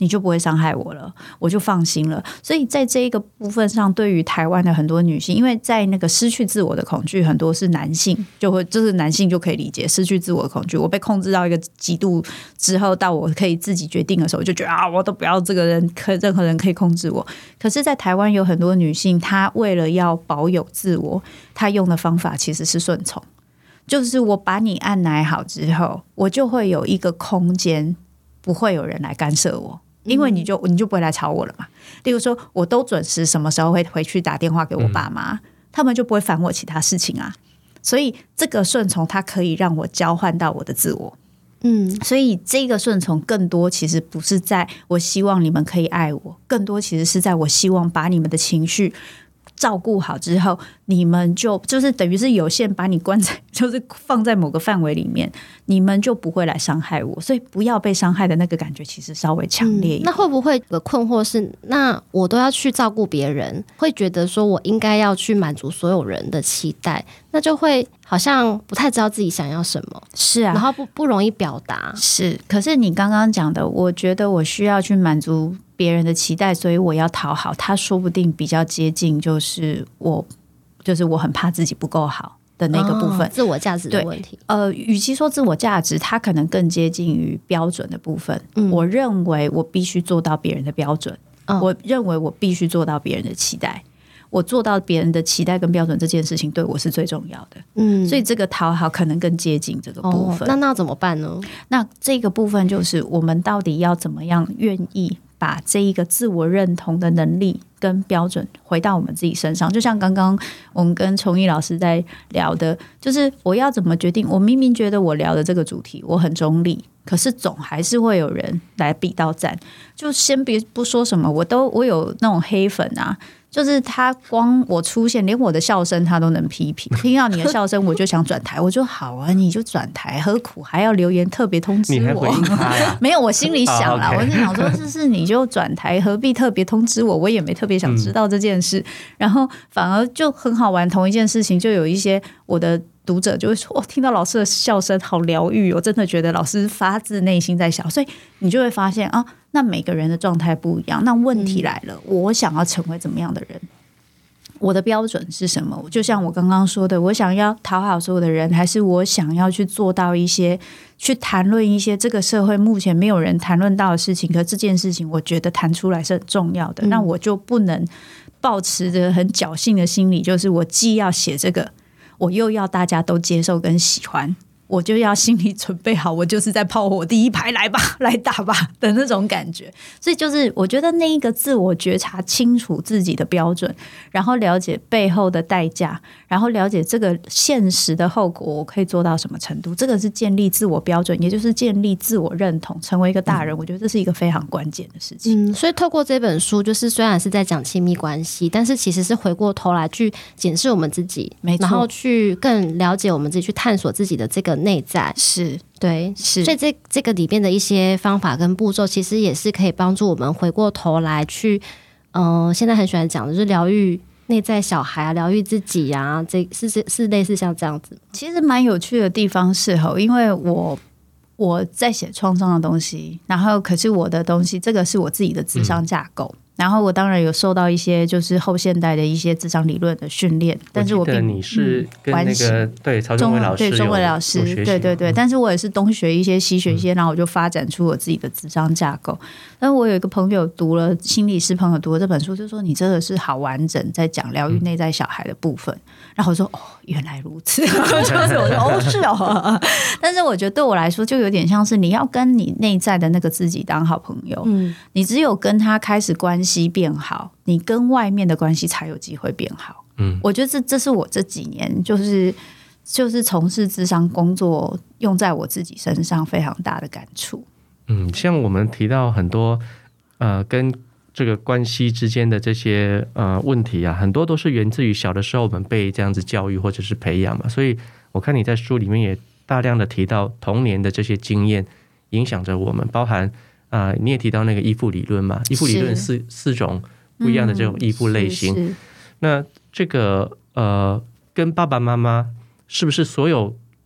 你就不会伤害我了，我就放心了。所以在这一个部分上，对于台湾的很多女性，因为在那个失去自我的恐惧，很多是男性就会，就是男性就可以理解失去自我的恐惧。我被控制到一个极度之后，到我可以自己决定的时候，我就觉得啊，我都不要这个人，可任何人可以控制我。可是，在台湾有很多女性，她为了要保有自我，她用的方法其实是顺从，就是我把你按奶好之后，我就会有一个空间，不会有人来干涉我。因为你就你就不会来吵我了嘛。例如说，我都准时什么时候会回去打电话给我爸妈，嗯、他们就不会烦我其他事情啊。所以这个顺从，它可以让我交换到我的自我。嗯，所以这个顺从更多其实不是在我希望你们可以爱我，更多其实是在我希望把你们的情绪照顾好之后，你们就就是等于是有限把你关在，就是放在某个范围里面，你们就不会来伤害我。所以不要被伤害的那个感觉其实稍微强烈一点。 嗯、那会不会有个困惑是，那我都要去照顾别人，会觉得说我应该要去满足所有人的期待，那就会好像不太知道自己想要什么。 是啊， 然后不不容易表达。 是，可是你刚刚讲的，我觉得我需要去满足别人的期待，所以我要讨好他，说不定比较接近就是我就是我很怕自己不够好的那个部分、哦、 自我价值的问题。 呃，与其说自我价值，它可能更接近于标准的部分、嗯、我认为我必须做到别人的标准、哦、我认为我必须做到别人的期待，我做到别人的期待跟标准这件事情对我是最重要的。嗯，所以这个讨好可能更接近这个部分。 哦、那那怎么办呢？ 那这个部分就是我们到底要怎么样愿意把这一个自我认同的能力跟标准回到我们自己身上。就像刚刚我们跟崇义老师在聊的，就是我要怎么决定，我明明觉得我聊的这个主题我很中立，可是总还是会有人来比到赞。就先别不说什么，我都我有那种黑粉啊，就是他光我出现，连我的笑声他都能批评。听到你的笑声，我就想转台，我就好啊，你就转台，何苦还要留言特别通知我？ 你还回应他呀？ 没有，我心里想啦， oh, okay. 我是想说，是是你就转台，何必特别通知我？我也没特别想知道这件事，嗯、然后反而就很好玩。同一件事情，就有一些我的读者就会说，哦，听到老师的笑声好疗愈，我真的觉得老师发自内心在笑，所以你就会发现啊。那每个人的状态不一样，那问题来了、嗯、我想要成为怎么样的人，我的标准是什么？就像我刚刚说的，我想要讨好所有的人，还是我想要去做到一些去谈论一些这个社会目前没有人谈论到的事情，可这件事情我觉得谈出来是很重要的、嗯、那我就不能抱持着很侥幸的心理，就是我既要写这个，我又要大家都接受跟喜欢，我就要心理准备好，我就是在炮火第一排，来吧，来打吧的那种感觉。所以就是我觉得那一个自我觉察清楚自己的标准，然后了解背后的代价，然后了解这个现实的后果我可以做到什么程度，这个是建立自我标准，也就是建立自我认同，成为一个大人、嗯、我觉得这是一个非常关键的事情。 嗯，所以透过这本书，就是虽然是在讲亲密关系，但是其实是回过头来去检视我们自己， 没错， 然后去更了解我们自己，去探索自己的这个内在。 是， 对， 是， 所以这这个里面的一些方法跟步骤，其实也是可以帮助我们回过头来去，嗯、呃，现在很喜欢讲的就是疗愈内在小孩啊，疗愈自己啊，这是是是类似像这样子。 其实蛮有趣的地方是吼，因为我我在写创伤的东西，然后可是我的东西，这个是我自己的諮商架构。嗯，然后我当然有受到一些就是后现代的一些諮商理论的训练，但是我并你是跟那个、嗯、对曹中伟老师对中伟老师对对对，但是我也是东学一些西学一些、嗯、然后我就发展出我自己的諮商架构。但我有一个朋友读了心理师朋友读了这本书，就说你真的是好完整，在讲疗愈内在小孩的部分。嗯、然后我说哦，原来如此，就是我说哦是哦。但是我觉得对我来说，就有点像是你要跟你内在的那个自己当好朋友，嗯，你只有跟他开始关系变好，你跟外面的关系才有机会变好。嗯，我觉得这这是我这几年就是就是从事諮商工作用在我自己身上非常大的感触。 嗯，像我们提到很多呃跟这个关系之间的这些呃问题啊，很多都是源自于小的时候我们被这样子教育或者是培养嘛，所以我看你在书里面也大量的提到童年的这些经验影响着我们，包含啊、呃，你也提到那个依附理论嘛，依附理论四四种不一样的这种依附类型。嗯、那这个呃，跟爸爸妈妈是不是所有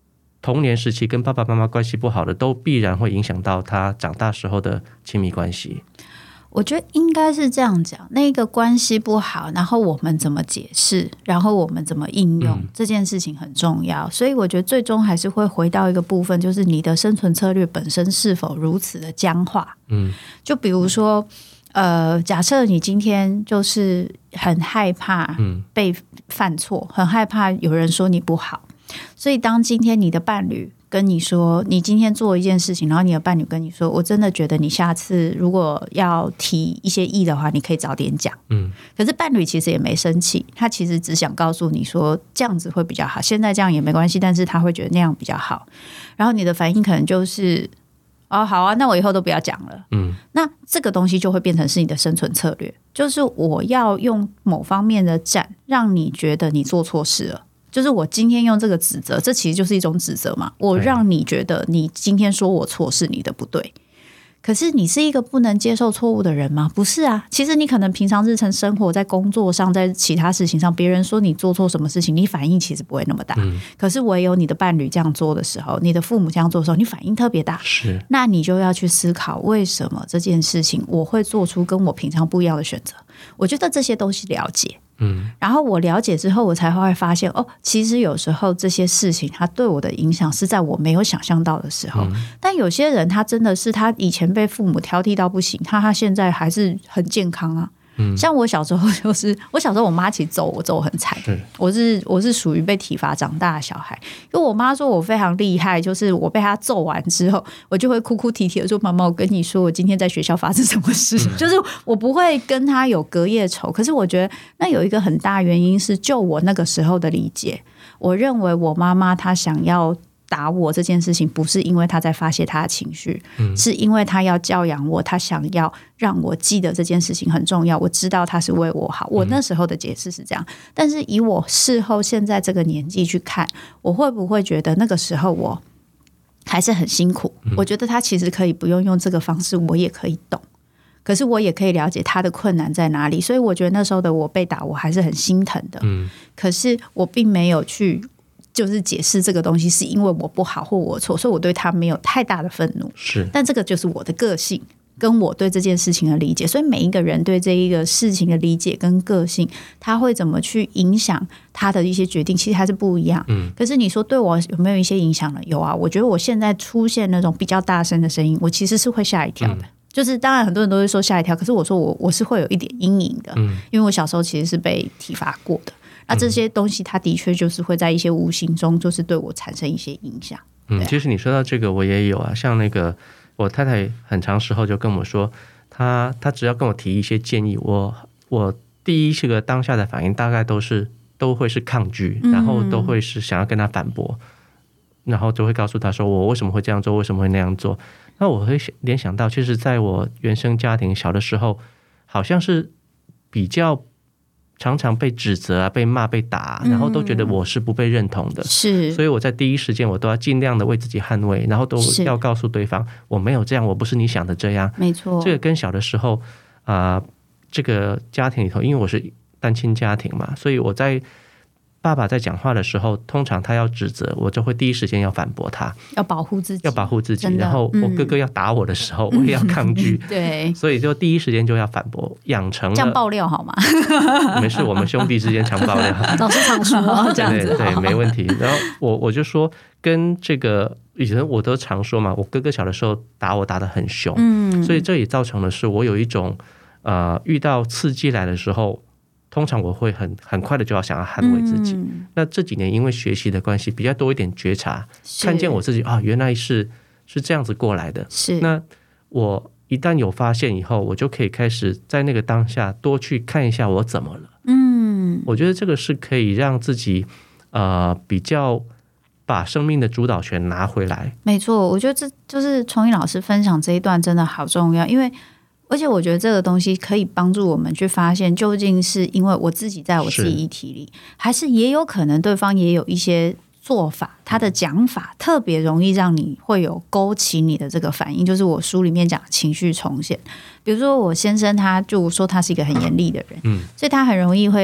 童年时期跟爸爸妈妈关系不好的，都必然会影响到他长大时候的亲密关系。 我觉得应该是这样讲，那个关系不好，然后我们怎么解释，然后我们怎么应用、嗯、这件事情很重要。所以我觉得最终还是会回到一个部分，就是你的生存策略本身是否如此的僵化。嗯，就比如说呃，假设你今天就是很害怕被犯错、嗯、很害怕有人说你不好，所以当今天你的伴侣跟你说你今天做一件事情，然后你的伴侣跟你说我真的觉得你下次如果要提一些意的话你可以早点讲。嗯，可是伴侣其实也没生气，他其实只想告诉你说这样子会比较好，现在这样也没关系，但是他会觉得那样比较好，然后你的反应可能就是哦，好啊，那我以后都不要讲了。嗯，那这个东西就会变成是你的生存策略，就是我要用某方面的战让你觉得你做错事了，就是我今天用这个指责，这其实就是一种指责嘛，我让你觉得你今天说我错是你的不对。可是你是一个不能接受错误的人吗？不是啊，其实你可能平常日常生活在工作上，在其他事情上，别人说你做错什么事情，你反应其实不会那么大、嗯、可是唯有你的伴侣这样做的时候，你的父母这样做的时候，你反应特别大。是，那你就要去思考为什么这件事情我会做出跟我平常不一样的选择。我觉得这些都是了解，嗯，然后我了解之后，我才会发现哦，其实有时候这些事情它对我的影响是在我没有想象到的时候、嗯、但有些人他真的是他以前被父母挑剔到不行，他他现在还是很健康啊。嗯、像我小时候就是我小时候我妈其实揍我揍我很惨，我是我是属于被体罚长大的小孩，因为我妈说我非常厉害，就是我被她揍完之后我就会哭哭啼啼的说妈妈我跟你说我今天在学校发生什么事、嗯、就是我不会跟她有隔夜仇。可是我觉得那有一个很大原因是就我那个时候的理解，我认为我妈妈她想要打我这件事情不是因为他在发泄他的情绪、嗯、是因为他要教养我，他想要让我记得这件事情很重要，我知道他是为我好。我那时候的解释是这样、嗯、但是以我事后现在这个年纪去看，我会不会觉得那个时候我还是很辛苦、嗯、我觉得他其实可以不用用这个方式，我也可以懂，可是我也可以了解他的困难在哪里。所以我觉得那时候的我被打我还是很心疼的、嗯、可是我并没有去就是解释这个东西是因为我不好或我错，所以我对他没有太大的愤怒。是，但这个就是我的个性跟我对这件事情的理解，所以每一个人对这一个事情的理解跟个性，他会怎么去影响他的一些决定，其实还是不一样。嗯，可是你说对我有没有一些影响呢？有啊，我觉得我现在出现那种比较大声的声音，我其实是会吓一跳的。嗯，就是当然很多人都会说吓一跳，可是我说我我是会有一点阴影的、嗯、因为我小时候其实是被体罚过的，那这些东西它的确就是会在一些无形中就是对我产生一些影响。 嗯，其实你说到这个我也有啊，像那个我太太很长时候就跟我说，她她只要跟我提一些建议，我我第一这个当下的反应大概都是都会是抗拒，然后都会是想要跟她反驳、嗯、然后就会告诉她说我为什么会这样做，为什么会那样做。那我会联想到其实在我原生家庭小的时候好像是比较常常被指责啊，被骂被打，然后都觉得我是不被认同的，是、嗯，所以我在第一时间我都要尽量的为自己捍卫，然后都要告诉对方我没有这样，我不是你想的这样，没错。这个跟小的时候啊、呃，这个家庭里头，因为我是单亲家庭嘛，所以我在爸爸在讲话的时候，通常他要指责我，就会第一时间要反驳他， 要保护自己， 要保护自己。然后我哥哥要打我的时候，嗯、我也要抗拒，对，所以就第一时间就要反驳，养成了这样爆料好吗？ 没事，我们兄弟之间常爆料， 老师常说这样子， 对对，没问题。然后我我就说，跟这个以前我都常说嘛，我哥哥小的时候打我打得很凶，嗯，所以这也造成的是我有一种呃，遇到刺激来的时候。通常我会很很快的就要想要捍卫自己、嗯、那这几年因为学习的关系比较多一点觉察，看见我自己啊，原来是是这样子过来的，是那我一旦有发现以后，我就可以开始在那个当下多去看一下我怎么了。嗯，我觉得这个是可以让自己呃比较把生命的主导权拿回来。 没错，我觉得这就是崇义老师分享这一段真的好重要，因为而且我觉得这个东西可以帮助我们去发现，究竟是因为我自己在我自己议题里，还是也有可能对方也有一些做法，他的讲法特别容易让你会有勾起你的这个反应，就是我书里面讲情绪重现。比如说我先生他就说他是一个很严厉的人、嗯、所以他很容易会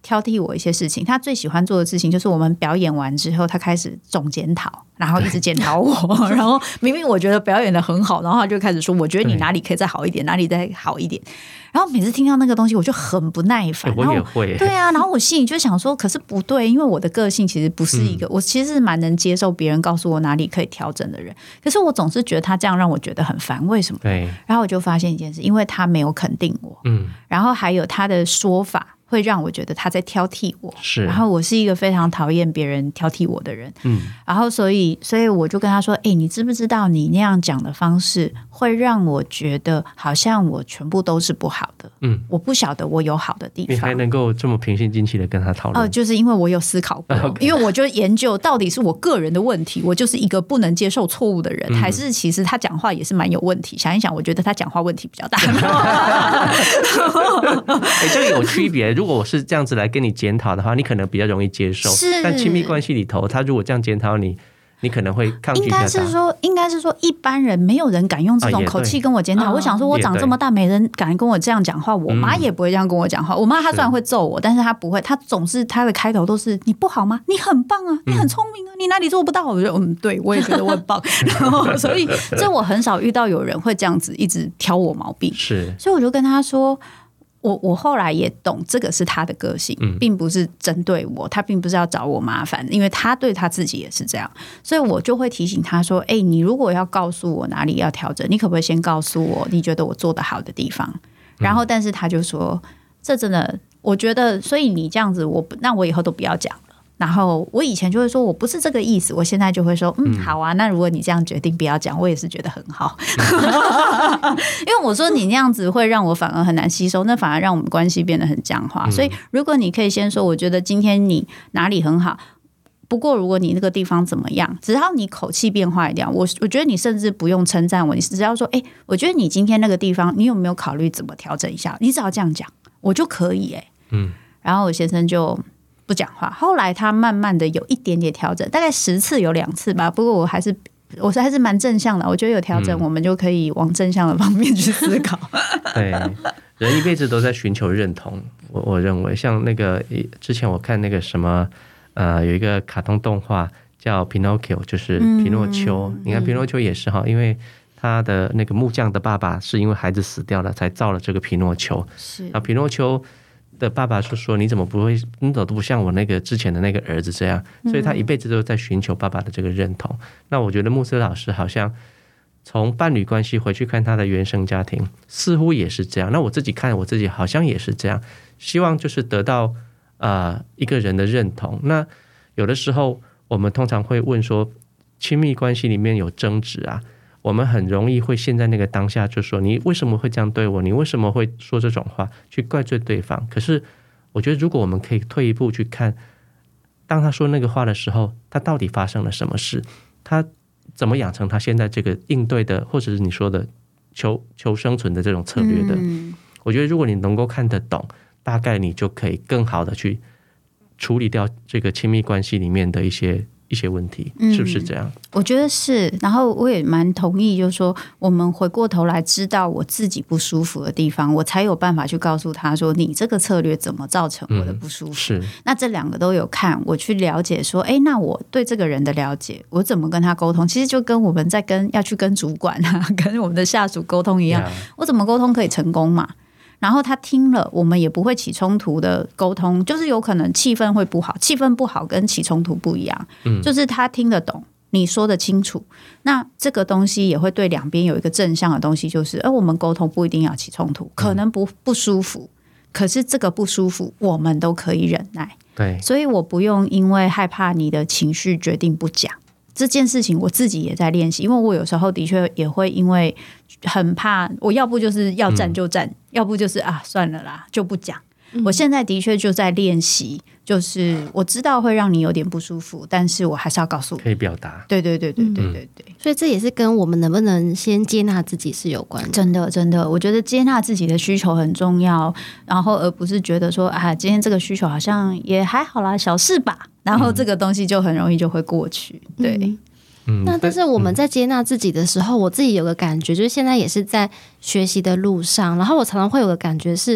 挑剔我一些事情。他最喜欢做的事情就是我们表演完之后，他开始总检讨，然后一直检讨我。然后明明我觉得表演的很好，然后他就开始说，我觉得你哪里可以再好一点，哪里再好一点。然后每次听到那个东西，我就很不耐烦。 欸、我也会。 对啊，然后我心里就想说，可是不对，因为我的个性其实不是一个，嗯、我其实蛮能接受别人告诉我哪里可以调整的人。可是我总是觉得他这样让我觉得很烦，为什么？ 对。 然后我就发现一件事，因为他没有肯定我，嗯，然后还有他的说法会让我觉得他在挑剔我， 是。 然后我是一个非常讨厌别人挑剔我的人，嗯，然后所以所以我就跟他说，哎、欸，你知不知道你那样讲的方式会让我觉得好像我全部都是不好的，嗯，我不晓得我有好的地方。 你还能够这么平心静气的跟他讨论？哦、 呃，就是因为我有思考过， okay. 因为我就研究到底是我个人的问题，我就是一个不能接受错误的人，嗯、还是其实他讲话也是蛮有问题。想一想，我觉得他讲话问题比较大。 哎、欸，这个有区别。如果我是这样子来跟你检讨的话，你可能比较容易接受。 是， 但亲密关系里头，他如果这样检讨你，你可能会抗拒。 应该是说，应该是说，一般人没有人敢用这种口气跟我检讨。啊、我想说，我长这么大，没人敢跟我这样讲话。我妈也不会这样跟我讲话。嗯、我妈她虽然会揍我，但是她不会，她总是她的开头都是“你不好吗？你很棒啊，你很聪明啊，嗯、你哪里做不到？”我就嗯，对我也觉得我很棒。然后，所以这我很少遇到有人会这样子一直挑我毛病。 是， 所以我就跟她说。我我后来也懂，这个是他的个性，嗯、并不是针对我，他并不是要找我麻烦，因为他对他自己也是这样，所以我就会提醒他说：“哎、欸，你如果要告诉我哪里要调整，你可不可以先告诉我你觉得我做得好的地方？”然后，但是他就说：“这真的，我觉得，所以你这样子，我那我以后都不要讲了。”然后我以前就会说我不是这个意思，我现在就会说嗯好啊，那如果你这样决定不要讲，我也是觉得很好。因为我说你那样子会让我反而很难吸收，那反而让我们关系变得很僵化。所以如果你可以先说我觉得今天你哪里很好，不过如果你那个地方怎么样，只要你口气变坏掉，我我觉得你甚至不用称赞我，你只要说哎、欸，我觉得你今天那个地方你有没有考虑怎么调整一下，你只要这样讲我就可以哎、欸。嗯，然后我先生就不讲话，后来他慢慢的有一点点调整，大概十次有两次吧。不过我还是我还是蛮正向的，我觉得有调整，嗯、我们就可以往正向的方面去思考。 对，人一辈子都在寻求认同。我我认为，像那个之前我看那个什么，呃，有一个卡通动画叫 Pinocchio， 就是皮诺丘。嗯、你看皮诺丘也是哈，因为他的那个木匠的爸爸是因为孩子死掉了，才造了这个皮诺丘。 是， 然后皮诺丘的爸爸就说：“你怎么不会，你怎么都不像我那个之前的那个儿子这样？”所以他一辈子都在寻求爸爸的这个认同。嗯、那我觉得牧斯老师好像从伴侣关系回去看他的原生家庭，似乎也是这样。那我自己看我自己好像也是这样，希望就是得到呃一个人的认同。那有的时候我们通常会问说，亲密关系里面有争执啊。我们很容易会陷在那个当下，就说你为什么会这样对我？你为什么会说这种话？去怪罪对方。可是我觉得，如果我们可以退一步去看，当他说那个话的时候，他到底发生了什么事？他怎么养成他现在这个应对的，或者是你说的求求生存的这种策略的？嗯、我觉得，如果你能够看得懂，大概你就可以更好的去处理掉这个亲密关系里面的一些。一些问题是不是这样？ 嗯、我觉得是，然后我也蛮同意，就是说我们回过头来知道我自己不舒服的地方，我才有办法去告诉他说你这个策略怎么造成我的不舒服。嗯、 是， 那这两个都有看，我去了解说，哎，那我对这个人的了解，我怎么跟他沟通？其实就跟我们在跟要去跟主管啊，跟我们的下属沟通一样， yeah. 我怎么沟通可以成功嘛？然后他听了，我们也不会起冲突的沟通，就是有可能气氛会不好，气氛不好跟起冲突不一样，嗯、就是他听得懂，你说得清楚，那这个东西也会对两边有一个正向的东西，就是，而我们沟通不一定要起冲突，可能不不舒服，可是这个不舒服我们都可以忍耐， 对， 所以我不用因为害怕你的情绪决定不讲。这件事情我自己也在练习，因为我有时候的确也会因为很怕，我要不就是要站就站，嗯、要不就是啊算了啦就不讲。嗯、我现在的确就在练习，就是我知道会让你有点不舒服，但是我还是要告诉你， 可以表达。 对对对对对对对、 嗯，所以这也是跟我们能不能先接纳自己是有关的。 真的真的，我觉得接纳自己的需求很重要，然后而不是觉得说啊，今天这个需求好像也还好啦，小事吧。然后这个东西就很容易就会过去，嗯、对。 嗯、那但是我们在接纳自己的时候，我自己有个感觉，就是现在也是在学习的路上。然后我常常会有个感觉是，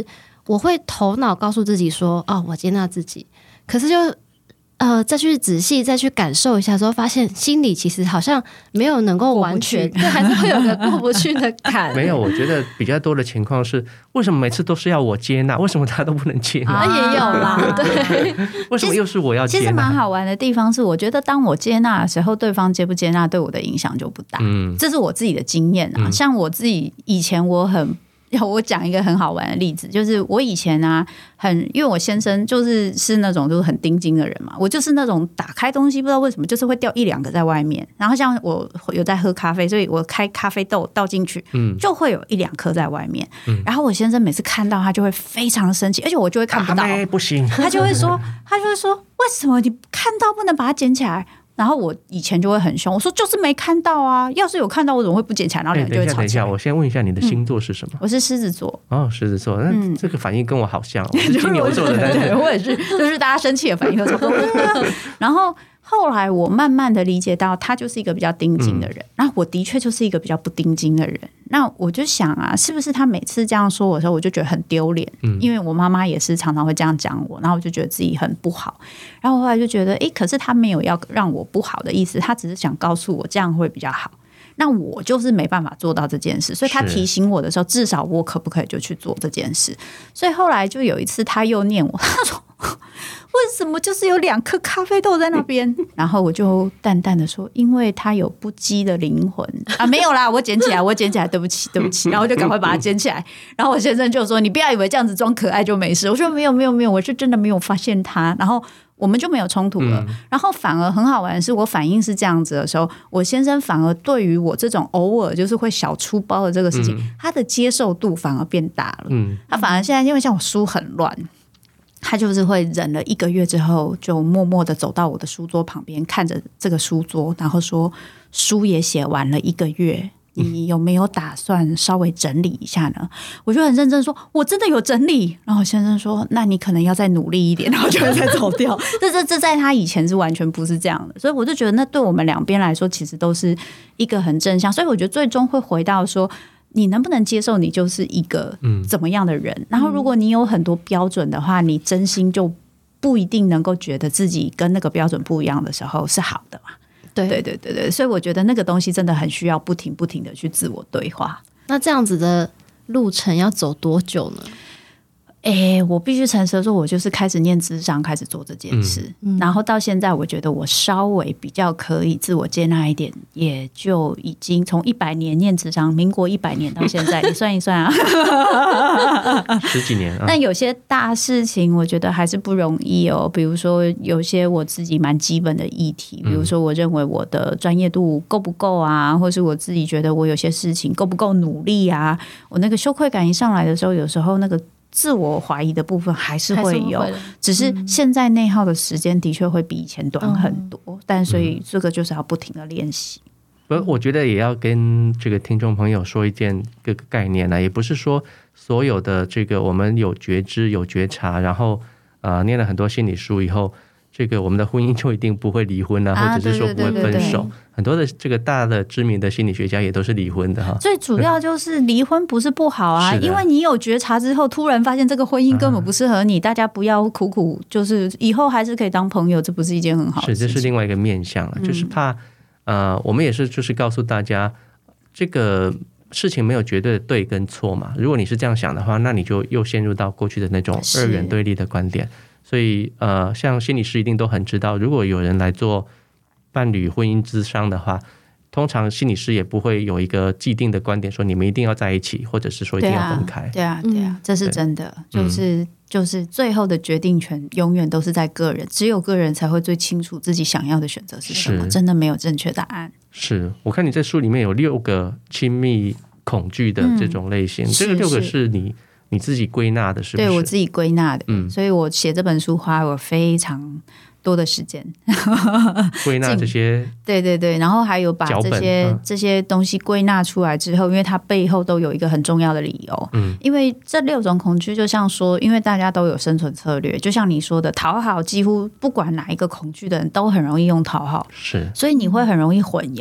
我会头脑告诉自己说哦我接纳自己，可是就呃，再去仔细再去感受一下之后，发现心里其实好像没有能够完全，对，还是会有个过不去的坎。 没有，我觉得比较多的情况是，为什么每次都是要我接纳？为什么他都不能接纳？ 啊，也有啦，对。 为什么又是我要接纳？ 其实蛮好玩的地方是，我觉得当我接纳的时候，对方接不接纳对我的影响就不大。嗯，这是我自己的经验啊。嗯、像我自己以前我很。我讲一个很好玩的例子，就是我以前啊，很因为我先生就是是那种就是很钉钉的人嘛，我就是那种打开东西不知道为什么就是会掉一两个在外面，然后像我有在喝咖啡，所以我开咖啡豆倒进去，嗯，就会有一两颗在外面，嗯，然后我先生每次看到他就会非常生气，而且我就会看不到， 不行， 他就会说，他就会说，为什么你看到不能把它捡起来？然后我以前就会很凶，我说就是没看到啊，要是有看到我怎么会不捡起来？然后两个就会吵起来。 等一下，我先问一下你的星座是什么？ 嗯、我是狮子座。 哦，狮子座，那这个反应跟我好像，我是金牛座的，但是我也是，就是大家生气的反应都差不多。然后后来我慢慢的理解到，他就是一个比较钉钉的人，嗯、然后我的确就是一个比较不钉钉的人。那我就想啊，是不是他每次这样说我的时候，我就觉得很丢脸？嗯，因为我妈妈也是常常会这样讲我，然后我就觉得自己很不好。然后后来就觉得，哎，可是他没有要让我不好的意思，他只是想告诉我这样会比较好。那我就是没办法做到这件事，所以他提醒我的时候，至少我可不可以就去做这件事？所以后来就有一次，他又念我，他说：“为什么就是有两颗咖啡豆在那边？”然后我就淡淡的说：“因为他有不羁的灵魂啊，没有啦，我捡起来，我捡起来，对不起，对不起。”然后我就赶快把它捡起来。然后我先生就说：“你不要以为这样子装可爱就没事。”我说：“没有，没有，没有，我是真的没有发现他。”然后我们就没有冲突了。嗯、然后反而很好玩的是，我反应是这样子的时候，我先生反而对于我这种偶尔就是会小出包的这个事情，嗯、他的接受度反而变大了。嗯、他反而现在因为像我书很乱，他就是会忍了一个月之后，就默默的走到我的书桌旁边，看着这个书桌，然后说：“书也写完了一个月。”你有没有打算稍微整理一下呢？我就很认真说，我真的有整理。然后先生说，那你可能要再努力一点，然后就会再走掉。这这这在他以前是完全不是这样的，所以我就觉得那对我们两边来说，其实都是一个很正向。所以我觉得最终会回到说，你能不能接受你就是一个怎么样的人？嗯、然后如果你有很多标准的话，你真心就不一定能够觉得自己跟那个标准不一样的时候是好的嘛。对对对对对，所以我觉得那个东西真的很需要不停不停的去自我对话。 那这样子的路程要走多久呢？ 哎，我必须诚实的说，我就是开始念諮商，开始做这件事，嗯、然后到现在，我觉得我稍微比较可以自我接纳一点，也就已经从一百年念諮商，民国一百年到现在，你算一算啊， 十几年。 那有些大事情，我觉得还是不容易哦。比如说，有些我自己蛮基本的议题，比如说，我认为我的专业度够不够啊，或是我自己觉得我有些事情够不够努力啊，我那个羞愧感一上来的时候，有时候那个自我怀疑的部分还是会有，会只是现在内耗的时间的确会比以前短很多，嗯、但所以这个就是要不停的练习。 不，我觉得也要跟这个听众朋友说一件这个概念呢，也不是说所有的这个我们有觉知、有觉察，然后呃念了很多心理书以后，这个我们的婚姻就一定不会离婚啊， 啊或者是说不会分手。 对对对对对， 很多的这个大的知名的心理学家也都是离婚的哈。 最主要就是离婚不是不好啊，因为你有觉察之后，突然发现这个婚姻根本不适合你，啊、大家不要苦苦，就是以后还是可以当朋友，这不是一件很好的事情。 是，这是另外一个面向了，嗯、就是怕呃，我们也是就是告诉大家，这个事情没有绝对的对跟错嘛。如果你是这样想的话，那你就又陷入到过去的那种二元对立的观点。所以呃，像心理师一定都很知道，如果有人来做伴侣婚姻諮商的话，通常心理师也不会有一个既定的观点说你们一定要在一起，或者是说一定要分开。 对啊，对啊，对啊，这是真的。就是、嗯、就是最后的决定权永远都是在个人，只有个人才会最清楚自己想要的选择是什么。真的没有正确答案。 是，我看你在书里面有六个亲密恐惧的这种类型，嗯、这个六个是你你自己归纳的，是不是？ 对，我自己归纳的。嗯，所以我写这本书花了非常多的时间归纳这些， 对对对，然后还有把这些、嗯、这些东西归纳出来之后，因为它背后都有一个很重要的理由。嗯，因为这六种恐惧，就像说，因为大家都有生存策略，就像你说的，讨好几乎不管哪一个恐惧的人都很容易用讨好， 是， 所以你会很容易混淆。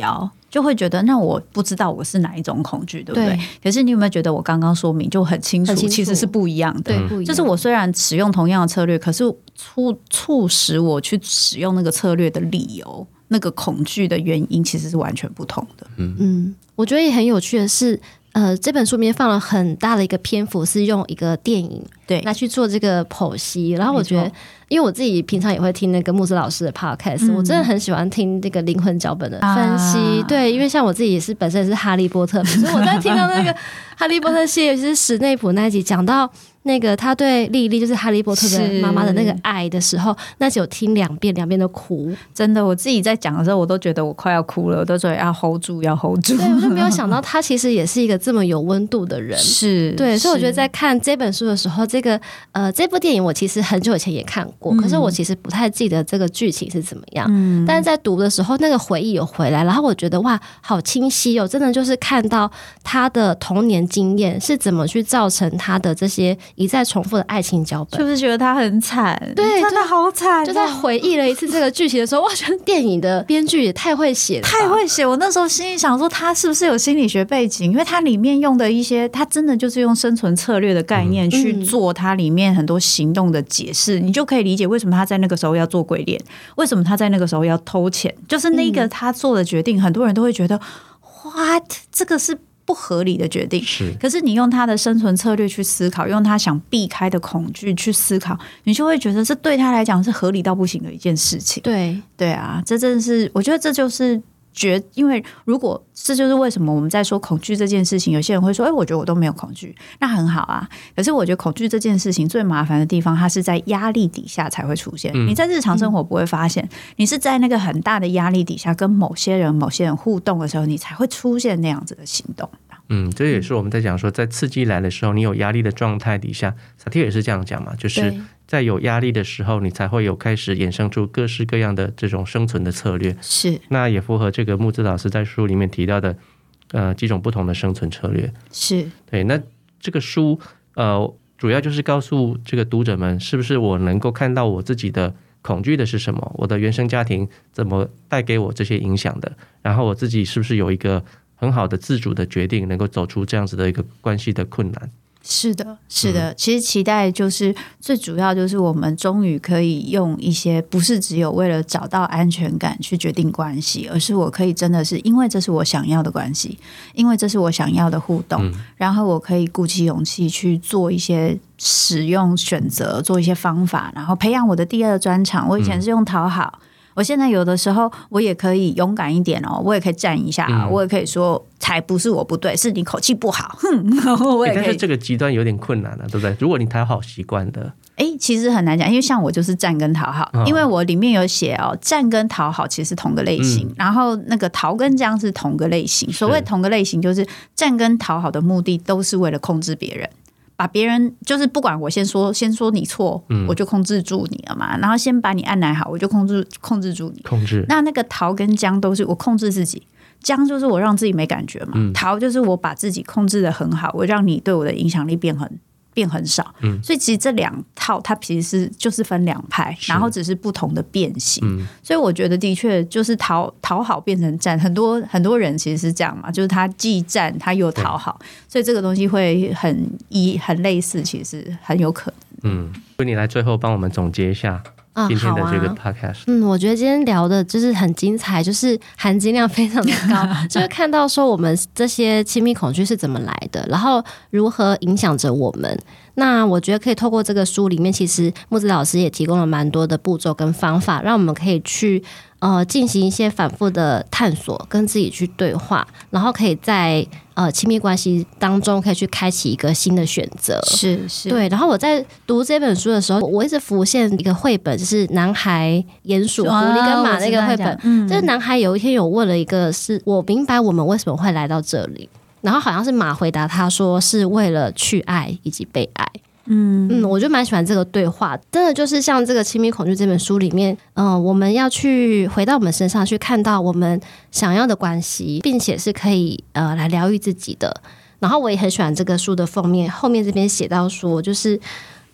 就会觉得那我不知道我是哪一种恐惧，对不对？对，可是你有没有觉得我刚刚说明就很清楚，清楚其实是不一样的。 对，不一样。 就是我虽然使用同样的策略，可是促促使我去使用那个策略的理由，那个恐惧的原因其实是完全不同的。 嗯嗯，我觉得也很有趣的是，呃，这本书里面放了很大的一个篇幅是用一个电影对来去做这个剖析，然后我觉得。因为我自己平常也会听那个木子老师的 podcast、嗯、我真的很喜欢听这个灵魂脚本的分析、啊、对，因为像我自己也是本身也是哈利波特，所以我在听到那个哈利波特系列，尤其是史内普那一集讲到那个他对莉莉就是哈利波特的妈妈的那个爱的时候，那集有听两遍两遍都哭， 真的我自己在讲的时候我都觉得我快要哭了，我都觉得要 hold 住要 hold 住， 对，我就没有想到他其实也是一个这么有温度的人， 是， 对，所以我觉得在看这本书的时候，这个呃这部电影我其实很久以前也看过、嗯、可是我其实不太记得这个剧情是怎么样、嗯、但是在读的时候那个回忆有回来，然后我觉得哇好清晰哦，真的就是看到他的童年经验是怎么去造成他的这些一再重复的爱情脚本， 是不是觉得他很惨？ 对， 真的好惨、哦、 就在回忆了一次这个剧情的时候，哇，觉得电影的编剧也太会写了， 太会写。我那时候心里想说他是不是有心理学背景，因为他里面用的一些他真的就是用生存策略的概念去做他里面很多行动的解释、嗯、你就可以理解为什么他在那个时候要做鬼脸，为什么他在那个时候要偷钱，就是那个他做的决定、嗯、很多人都会觉得 what 这个是不合理的决定， 是， 可是你用他的生存策略去思考，用他想避开的恐惧去思考，你就会觉得这对他来讲是合理到不行的一件事情。 对对啊，这真的是我觉得这就是觉，因为如果这就是为什么我们在说恐惧这件事情，有些人会说哎，我觉得我都没有恐惧，那很好啊，可是我觉得恐惧这件事情最麻烦的地方，它是在压力底下才会出现、嗯、你在日常生活不会发现、嗯、你是在那个很大的压力底下跟某些人某些人互动的时候，你才会出现那样子的行动。 嗯，这也是我们在讲说在刺激来的时候，你有压力的状态底下，萨提尔也是这样讲嘛，就是在有压力的时候，你才会有开始衍生出各式各样的这种生存的策略， 是， 那也符合这个木子老师在书里面提到的呃几种不同的生存策略， 是， 对。那这个书呃主要就是告诉这个读者们，是不是我能够看到我自己的恐惧的是什么，我的原生家庭怎么带给我这些影响的，然后我自己是不是有一个很好的自主的决定，能够走出这样子的一个关系的困难。 是的，是的、嗯、其实期待就是最主要就是我们终于可以用一些不是只有为了找到安全感去决定关系，而是我可以真的是因为这是我想要的关系，因为这是我想要的互动、嗯、然后我可以鼓起勇气去做一些使用选择，做一些方法，然后培养我的第二专长。我以前是用讨好、嗯，我现在有的时候我也可以勇敢一点哦，我也可以站一下、嗯、我也可以说才不是我不对，是你口气不好，哼，我也可以、欸、 但是这个极端有点困难了、啊，对不对？如果你讨好习惯的， 哎、欸，其实很难讲，因为像我就是站跟讨好、哦、因为我里面有写哦，站跟讨好其实是同个类型、嗯、然后那个桃跟僵是同个类型，所谓同个类型就是站跟讨好的目的都是为了控制别人，把别人就是不管我先说先说你错、嗯、我就控制住你了嘛，然后先把你按奶好我就控制控制住你， 控制。 那那个桃跟僵都是我控制自己，僵就是我让自己没感觉嘛、嗯、桃就是我把自己控制得很好，我让你对我的影响力变很变很少、嗯、所以其实这两套它其实是就是分两派，然后只是不同的变形、嗯、所以我觉得的确就是讨讨好变成战，很多很多人其实是这样嘛，就是他既战他又讨好，所以这个东西会很一很类似，其实很有可能。 嗯，所以你来最后帮我们总结一下今天的这个 podcast、啊、 嗯，我觉得今天聊的就是很精彩，就是含金量非常的高就是看到说我们这些亲密恐惧是怎么来的，然后如何影响着我们。那我觉得可以透过这个书里面，其实木子老师也提供了蛮多的步骤跟方法，让我们可以去呃进行一些反复的探索，跟自己去对话，然后可以在呃亲密关系当中可以去开启一个新的选择。 是是， 对。然后我在读这本书的时候，我一直浮现一个绘本，就是男孩、鼹鼠、狐狸跟马那个绘本。嗯，这个男孩有一天有问了一个是，我明白我们为什么会来到这里。然后好像是马回答他说是为了去爱以及被爱。嗯嗯，我就蛮喜欢这个对话，真的就是像这个亲密恐惧这本书里面，嗯、呃，我们要去回到我们身上去看到我们想要的关系，并且是可以呃来疗愈自己的。然后我也很喜欢这个书的封面，后面这边写到说就是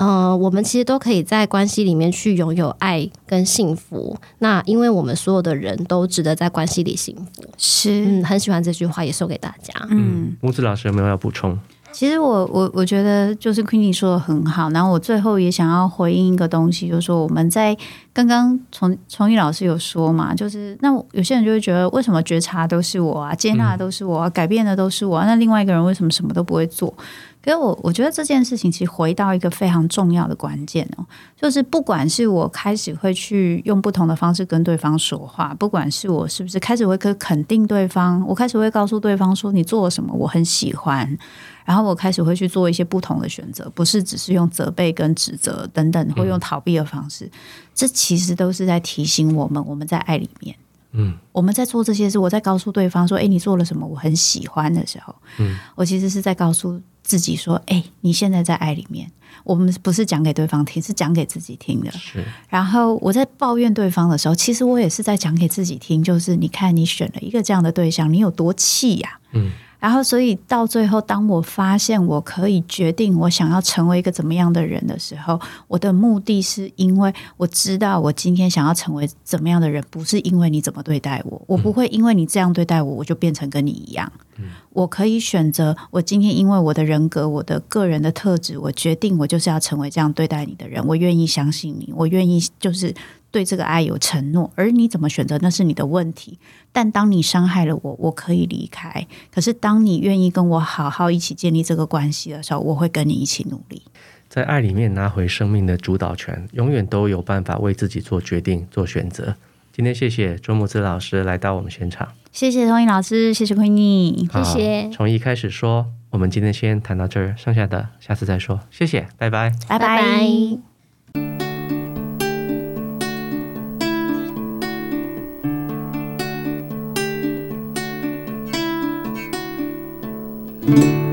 呃，我们其实都可以在关系里面去拥有爱跟幸福。那因为我们所有的人都值得在关系里幸福。 是， 嗯，很喜欢这句话，也送给大家。 嗯，木子老师有没有要补充？ 其实我我我觉得就是 Queenie 说的很好，然后我最后也想要回应一个东西，就是说我们在刚刚从崇义老师有说嘛，就是那有些人就会觉得为什么觉察都是我啊，接纳的都是我啊，改变的都是我啊，那另外一个人为什么什么都不会做？可是我我觉得这件事情其实回到一个非常重要的关键哦，就是不管是我开始会去用不同的方式跟对方说话，不管是我是不是开始会肯定对方，我开始会告诉对方说你做了什么我很喜欢，然后我开始会去做一些不同的选择，不是只是用责备跟指责等等，或用逃避的方式，这其实都是在提醒我们我们在爱里面。嗯，我们在做这些事，我在告诉对方说，哎，你做了什么我很喜欢的时候，嗯，我其实是在告诉自己说，哎，你现在在爱里面。我们不是讲给对方听，是讲给自己听的。 是。 然后我在抱怨对方的时候，其实我也是在讲给自己听，就是你看你选了一个这样的对象，你有多气呀、啊？嗯。然后，所以到最后，当我发现我可以决定我想要成为一个怎么样的人的时候，我的目的是因为我知道我今天想要成为怎么样的人，不是因为你怎么对待我，我不会因为你这样对待我，我就变成跟你一样。我可以选择，我今天因为我的人格，我的个人的特质，我决定我就是要成为这样对待你的人。我愿意相信你，我愿意就是对这个爱有承诺，而你怎么选择那是你的问题。但当你伤害了我，我可以离开。可是当你愿意跟我好好一起建立这个关系的时候，我会跟你一起努力。 在爱里面拿回生命的主导权，永远都有办法为自己做决定、做选择。今天谢谢周慕姿老师来到我们现场， 谢谢崇义老师，谢谢Queenie， 谢谢。 从一开始说，我们今天先谈到这儿，剩下的下次再说。谢谢，拜拜， 拜拜。 嗯